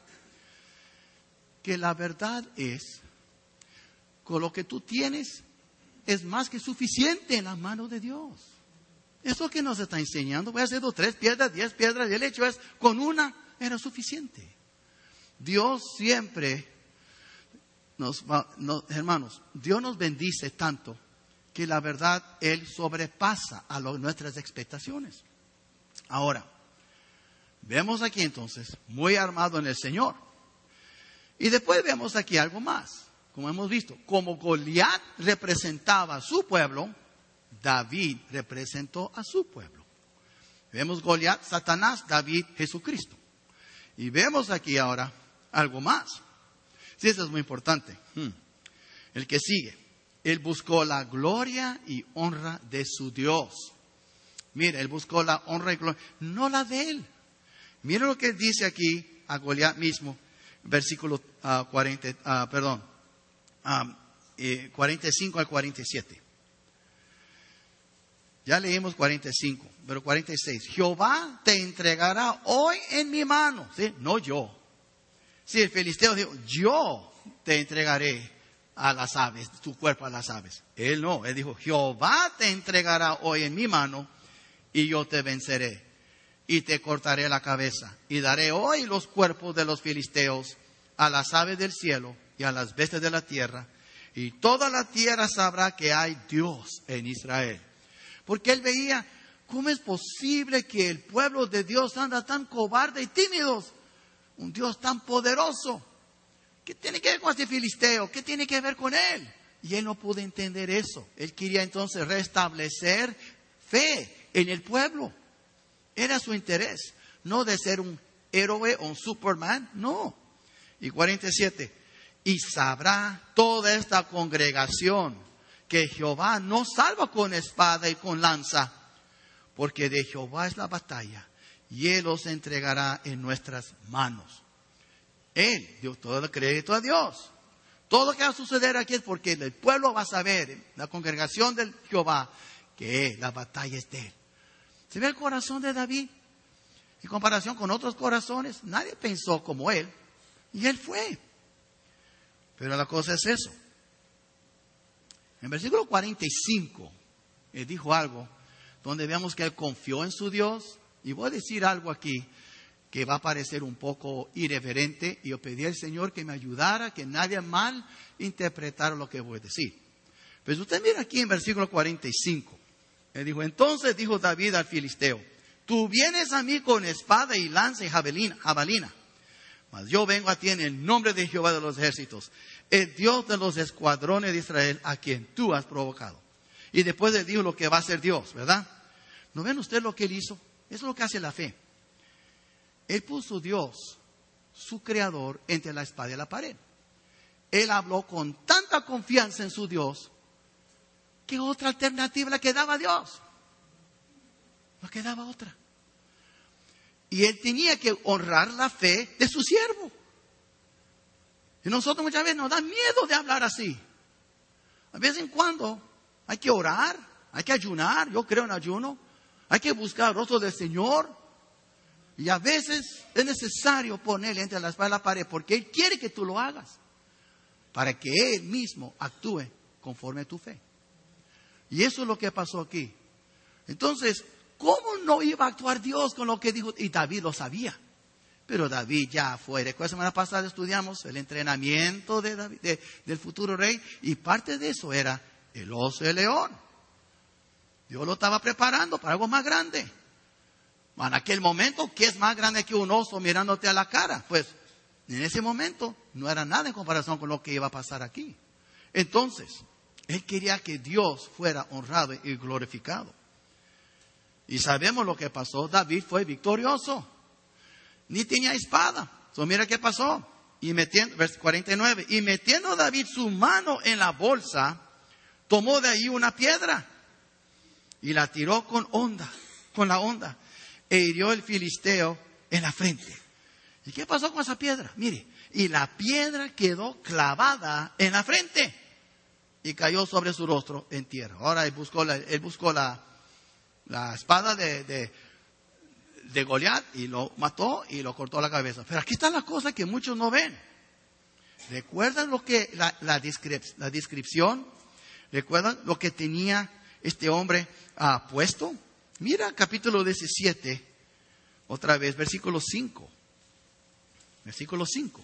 Que la verdad es, con lo que tú tienes, es más que suficiente en la mano de Dios. Eso que nos está enseñando. Voy a hacer dos, tres piedras, diez piedras. Y el hecho es, con una era suficiente. Dios siempre nos va, no, hermanos, Dios nos bendice tanto que la verdad, Él sobrepasa a lo, nuestras expectaciones. Ahora, vemos aquí entonces, muy armado en el Señor. Y después vemos aquí algo más. Como hemos visto, como Goliat representaba a su pueblo, David representó a su pueblo. Vemos Goliat, Satanás, David, Jesucristo. Y vemos aquí ahora algo más. Sí, eso es muy importante. Hmm. El que sigue. Él buscó la gloria y honra de su Dios. Mira, él buscó la honra y gloria, no la de él. Mira lo que dice aquí a Goliat mismo, versículo uh, cuarenta, uh, perdón, um, eh, cuarenta y cinco al cuarenta y siete. Ya leímos cuarenta y cinco, pero cuarenta y seis. Jehová te entregará hoy en mi mano. ¿Sí? No yo. Sí, el filisteo dijo, yo te entregaré a las aves, tu cuerpo a las aves. Él no, él dijo, Jehová te entregará hoy en mi mano y yo te venceré y te cortaré la cabeza y daré hoy los cuerpos de los filisteos a las aves del cielo y a las bestias de la tierra, y toda la tierra sabrá que hay Dios en Israel. Porque él veía, ¿cómo es posible que el pueblo de Dios anda tan cobarde y tímidos? Un Dios tan poderoso. ¿Qué tiene que ver con este filisteo? ¿Qué tiene que ver con él? Y él no pudo entender eso. Él quería entonces restablecer fe en el pueblo. Era su interés. No de ser un héroe o un Superman. No. Y cuarenta y siete. Y sabrá toda esta congregación que Jehová no salva con espada y con lanza, porque de Jehová es la batalla, y Él os entregará en nuestras manos. Él dio todo el crédito a Dios. Todo lo que va a suceder aquí es porque el pueblo va a saber, la congregación de Jehová, que la batalla es de Él. ¿Se ve el corazón de David? En comparación con otros corazones, nadie pensó como él. Y él fue. Pero la cosa es eso. En versículo cuarenta y cinco, él dijo algo donde vemos que él confió en su Dios. Y voy a decir algo aquí que va a parecer un poco irreverente. Y yo pedí al Señor que me ayudara, que nadie mal interpretara lo que voy a decir. Pues usted mira aquí en versículo cuarenta y cinco. Él dijo, entonces dijo David al filisteo, tú vienes a mí con espada y lanza y jabalina, jabalina. Mas yo vengo a ti en el nombre de Jehová de los ejércitos, el Dios de los escuadrones de Israel, a quien tú has provocado. Y después le dijo lo que va a hacer Dios, ¿verdad? ¿No ven ustedes lo que él hizo? Eso es lo que hace la fe. Él puso Dios, su creador, entre la espada y la pared. Él habló con tanta confianza en su Dios, que otra alternativa le quedaba a Dios. No quedaba otra. Y él tenía que honrar la fe de su siervo. Y nosotros muchas veces nos da miedo de hablar así. De vez en cuando hay que orar, hay que ayunar. Yo creo en ayuno. Hay que buscar el rostro del Señor. Y a veces es necesario ponerle entre la espada y la pared, porque Él quiere que tú lo hagas, para que Él mismo actúe conforme a tu fe. Y eso es lo que pasó aquí. Entonces, ¿cómo no iba a actuar Dios con lo que dijo? Y David lo sabía. Pero David ya fue. Recuerda, la semana pasada estudiamos el entrenamiento de David, de, del futuro rey. Y parte de eso era el oso y el león. Dios lo estaba preparando para algo más grande. En aquel momento, ¿qué es más grande que un oso mirándote a la cara? Pues en ese momento no era nada en comparación con lo que iba a pasar aquí. Entonces, él quería que Dios fuera honrado y glorificado. Y sabemos lo que pasó. David fue victorioso. Ni tenía espada. So, mira qué pasó. Y metiendo, versículo cuarenta y nueve. Y metiendo David su mano en la bolsa, tomó de ahí una piedra y la tiró con onda, con la onda, e hirió el filisteo en la frente. ¿Y qué pasó con esa piedra? Mire, y la piedra quedó clavada en la frente y cayó sobre su rostro en tierra. Ahora él buscó la, él buscó la, la espada de, de, de Goliat y lo mató y lo cortó la cabeza. Pero aquí está la cosa que muchos no ven. ¿Recuerdan lo que la, la, descrip, la descripción? ¿Recuerdan lo que tenía este hombre ah, puesto? Mira capítulo diecisiete, otra vez, versículo cinco. Versículo cinco.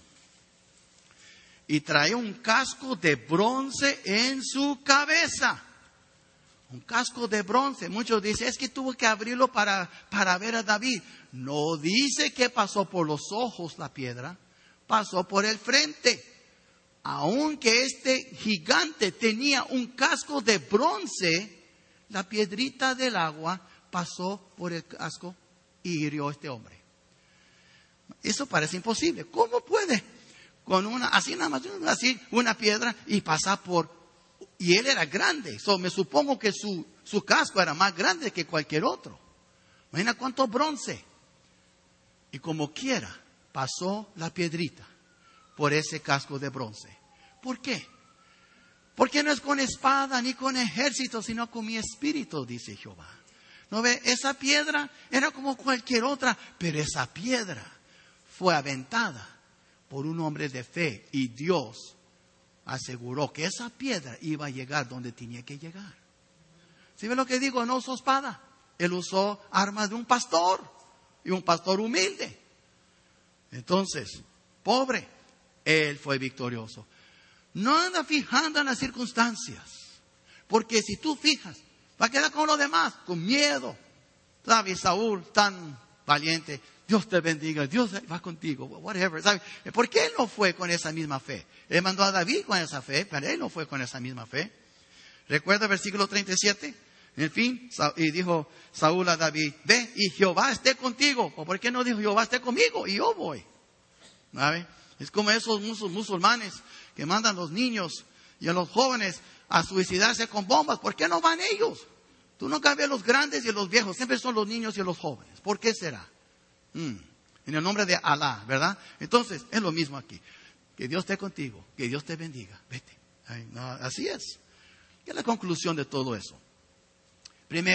Y trae un casco de bronce en su cabeza. Un casco de bronce. Muchos dicen, es que tuvo que abrirlo para, para ver a David. No dice que pasó por los ojos la piedra, pasó por el frente. Aunque este gigante tenía un casco de bronce, la piedrita del agua pasó por el casco y hirió a este hombre. Eso parece imposible. ¿Cómo puede? Con una, así nada más, así, una piedra y pasar por... Y él era grande. So, me supongo que su, su casco era más grande que cualquier otro. Imagina cuánto bronce. Y como quiera, pasó la piedrita por ese casco de bronce. ¿Por qué? Porque no es con espada ni con ejército, sino con mi espíritu, dice Jehová. ¿No ve? Esa piedra era como cualquier otra, pero esa piedra fue aventada por un hombre de fe y Dios aseguró que esa piedra iba a llegar donde tenía que llegar. ¿Sí ve lo que digo? No usó espada. Él usó armas de un pastor y un pastor humilde. Entonces, pobre, él fue victorioso. No anda fijando en las circunstancias, porque si tú fijas, va a quedar con los demás, con miedo. ¿Sabes? Saúl, tan valiente, Dios te bendiga, Dios va contigo, whatever. ¿Sabes? ¿Por qué él no fue con esa misma fe? Él mandó a David con esa fe, pero él no fue con esa misma fe. ¿Recuerda el versículo treinta y siete? En fin, y dijo Saúl a David, ve y Jehová esté contigo. ¿O por qué no dijo Jehová esté conmigo y yo voy? ¿Sabe? Es como esos musulmanes que mandan a los niños y a los jóvenes a suicidarse con bombas. ¿Por qué no van ellos? Tú nunca ves a los grandes y a los viejos. Siempre son los niños y los jóvenes. ¿Por qué será? Mm. En el nombre de Alá, ¿verdad? Entonces, es lo mismo aquí. Que Dios esté contigo. Que Dios te bendiga. Vete. Ay, no, así es. ¿Qué es la conclusión de todo eso? Primero,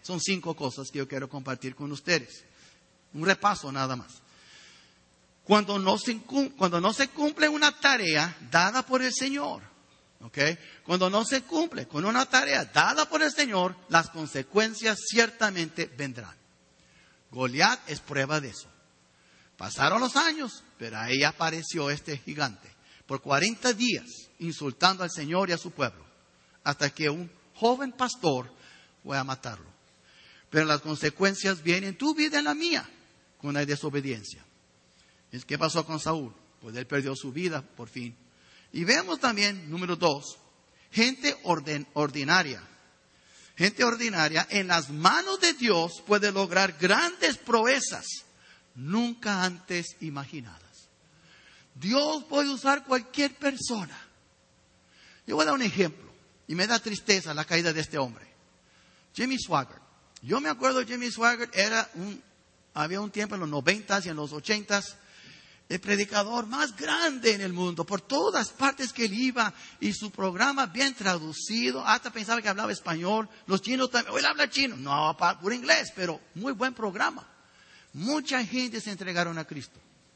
Son cinco cosas que yo quiero compartir con ustedes. Un repaso nada más. Cuando no se, cuando no se cumple una tarea dada por el Señor, ¿okay? Cuando no se cumple con una tarea dada por el Señor, las consecuencias ciertamente vendrán. Goliat es prueba de eso. Pasaron los años, pero ahí apareció este gigante por cuarenta días insultando al Señor y a su pueblo, hasta que un joven pastor fue a matarlo. Pero las consecuencias vienen en tu vida y en la mía con la desobediencia. ¿Qué pasó con Saúl? Pues él perdió su vida por fin. Y vemos también, número dos, gente orden, ordinaria. Gente ordinaria en las manos de Dios puede lograr grandes proezas nunca antes imaginadas. Dios puede usar cualquier persona. Yo voy a dar un ejemplo. Y me da tristeza la caída de este hombre. Jimmy Swaggart. Yo me acuerdo de Jimmy Swaggart. Era un, había un tiempo en los noventas y en los ochentas. El predicador más grande en el mundo, por todas partes que él iba, y su programa bien traducido, hasta pensaba que hablaba español. Los chinos también, él habla chino, no, puro inglés, pero muy buen programa. Mucha gente se entregaron a Cristo.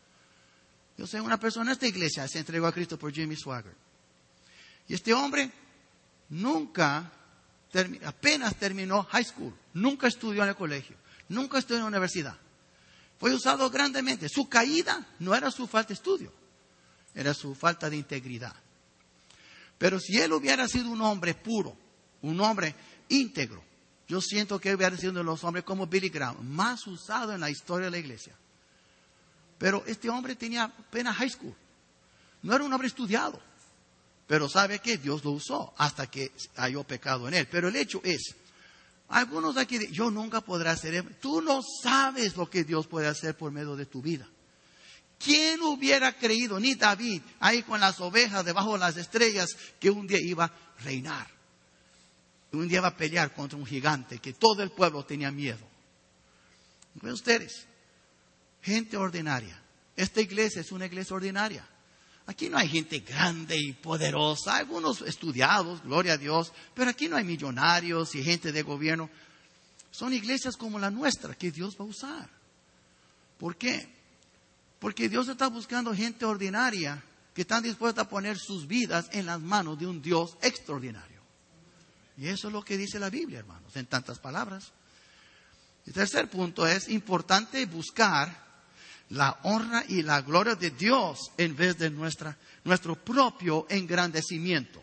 Yo sé, una persona en esta iglesia se entregó a Cristo por Jimmy Swaggart. Y este hombre nunca, termi- apenas terminó high school, nunca estudió en el colegio, nunca estudió en la universidad. Fue usado grandemente. Su caída no era su falta de estudio, era su falta de integridad. Pero si él hubiera sido un hombre puro, un hombre íntegro, yo siento que él hubiera sido uno de los hombres como Billy Graham, más usado en la historia de la iglesia. Pero este hombre tenía apenas high school. No era un hombre estudiado. Pero ¿sabe qué? Dios lo usó hasta que halló pecado en él. Pero el hecho es, algunos aquí dicen, yo nunca podré hacer eso. Tú no sabes lo que Dios puede hacer por medio de tu vida. ¿Quién hubiera creído, ni David, ahí con las ovejas debajo de las estrellas, que un día iba a reinar? Un día iba a pelear contra un gigante que todo el pueblo tenía miedo. ¿Ven ustedes? Gente ordinaria. Esta iglesia es una iglesia ordinaria. Aquí no hay gente grande y poderosa, algunos estudiados, gloria a Dios, pero aquí no hay millonarios y gente de gobierno. Son iglesias como la nuestra que Dios va a usar. ¿Por qué? Porque Dios está buscando gente ordinaria que están dispuestas a poner sus vidas en las manos de un Dios extraordinario. Y eso es lo que dice la Biblia, hermanos, en tantas palabras. El tercer punto es importante buscar la honra y la gloria de Dios en vez de nuestra, nuestro propio engrandecimiento.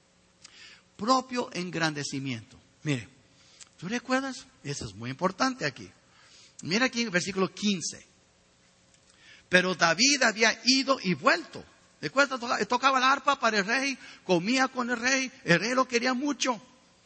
Propio engrandecimiento. Mire, ¿tú recuerdas? Eso es muy importante aquí. Mira aquí en el versículo quince. Pero David había ido y vuelto. ¿Recuerdas? Tocaba la arpa para el rey, comía con el rey, el rey lo quería mucho.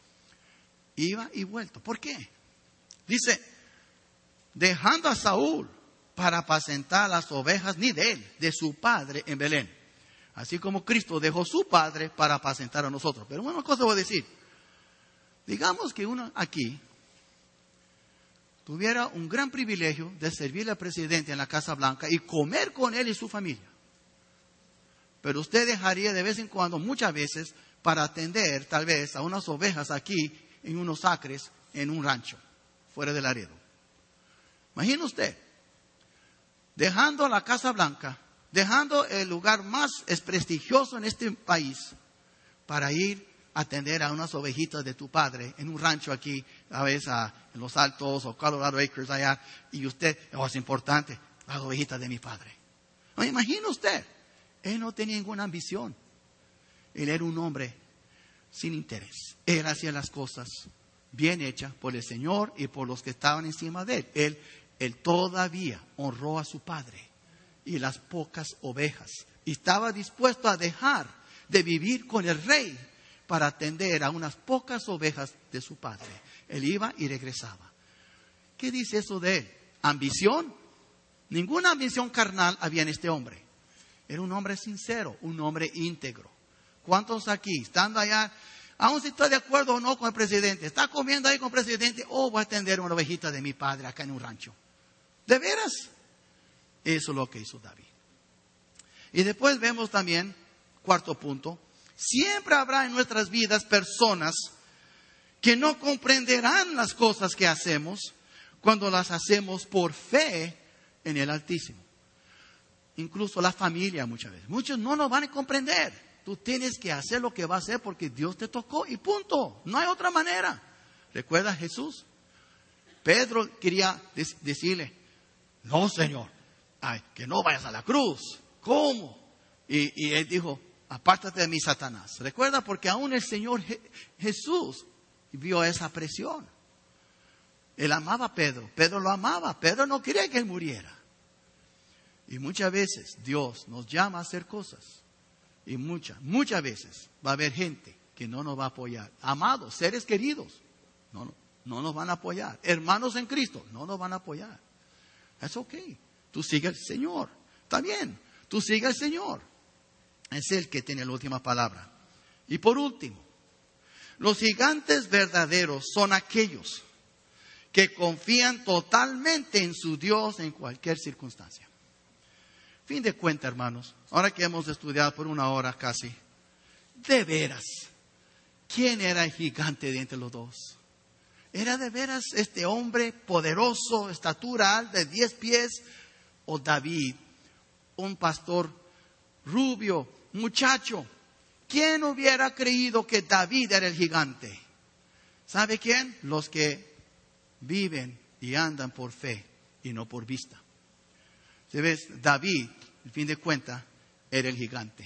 Iba y vuelto. ¿Por qué? Dice, dejando a Saúl para apacentar las ovejas, ni de él, de su padre en Belén. Así como Cristo dejó su padre para apacentar a nosotros. Pero una cosa voy a decir. Digamos que uno aquí tuviera un gran privilegio de servirle al presidente en la Casa Blanca y comer con él y su familia. Pero usted dejaría de vez en cuando, muchas veces, para atender tal vez a unas ovejas aquí en unos acres, en un rancho, fuera de Laredo. Imagine usted. Dejando la Casa Blanca, dejando el lugar más prestigioso en este país, para ir a atender a unas ovejitas de tu padre en un rancho aquí, a veces a, en Los Altos o Colorado Acres allá, y usted, oh, es importante, las ovejitas de mi padre. ¿No? Imagina usted, él no tenía ninguna ambición. Él era un hombre sin interés. Él hacía las cosas bien hechas por el Señor y por los que estaban encima de él. Él Él todavía honró a su padre y las pocas ovejas. Y estaba dispuesto a dejar de vivir con el rey para atender a unas pocas ovejas de su padre. Él iba y regresaba. ¿Qué dice eso de él? ¿Ambición? Ninguna ambición carnal había en este hombre. Era un hombre sincero, un hombre íntegro. ¿Cuántos aquí, estando allá, aún si está de acuerdo o no con el presidente, está comiendo ahí con el presidente, o oh, voy a atender una ovejita de mi padre acá en un rancho? ¿De veras? Eso es lo que hizo David. Y después vemos también, cuarto punto, siempre habrá en nuestras vidas personas que no comprenderán las cosas que hacemos cuando las hacemos por fe en el Altísimo. Incluso la familia muchas veces. Muchos no nos van a comprender. Tú tienes que hacer lo que va a hacer porque Dios te tocó y punto. No hay otra manera. ¿Recuerdas Jesús? Pedro quería dec- decirle, no, Señor, ay, que no vayas a la cruz. ¿Cómo? Y, y él dijo, apártate de mí, Satanás. ¿Recuerda? Porque aún el Señor Je- Jesús vio esa presión. Él amaba a Pedro. Pedro lo amaba. Pedro no quería que él muriera. Y muchas veces Dios nos llama a hacer cosas. Y muchas, muchas veces va a haber gente que no nos va a apoyar. Amados, seres queridos, no, no, no nos van a apoyar. Hermanos en Cristo, no nos van a apoyar. Es ok. Tú sigue al Señor. Está bien. Tú sigue al Señor. Es Él que tiene la última palabra. Y por último, los gigantes verdaderos son aquellos que confían totalmente en su Dios en cualquier circunstancia. Fin de cuentas, hermanos, ahora que hemos estudiado por una hora casi, de veras, ¿quién era el gigante de entre los dos? ¿Era de veras este hombre poderoso, estatura alta de diez pies? ¿O David, un pastor rubio, muchacho? ¿Quién hubiera creído que David era el gigante? ¿Sabe quién? Los que viven y andan por fe y no por vista. ¿Sabes? David, al fin de cuentas, era el gigante.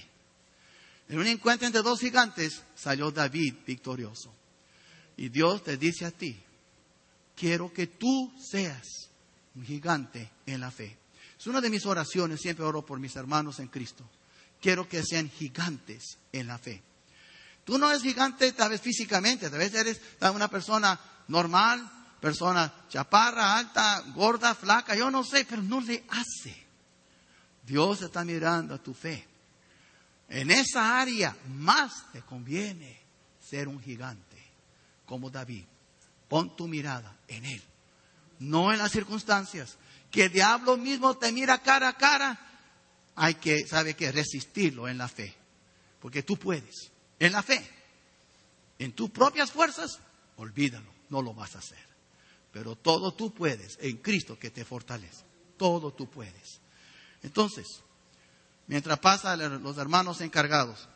En un encuentro entre dos gigantes salió David victorioso. Y Dios te dice a ti, quiero que tú seas un gigante en la fe. Es una de mis oraciones, siempre oro por mis hermanos en Cristo. Quiero que sean gigantes en la fe. Tú no eres gigante tal vez físicamente, tal vez eres una persona normal, persona chaparra, alta, gorda, flaca, yo no sé, pero no le hace. Dios está mirando a tu fe. En esa área más te conviene ser un gigante, como David. Pon tu mirada en Él, no en las circunstancias. Que el diablo mismo te mira cara a cara, hay que, ¿sabe qué? Resistirlo en la fe. Porque tú puedes, en la fe. En tus propias fuerzas, olvídalo, no lo vas a hacer. Pero todo tú puedes en Cristo que te fortalece. Todo tú puedes. Entonces, mientras pasan los hermanos encargados,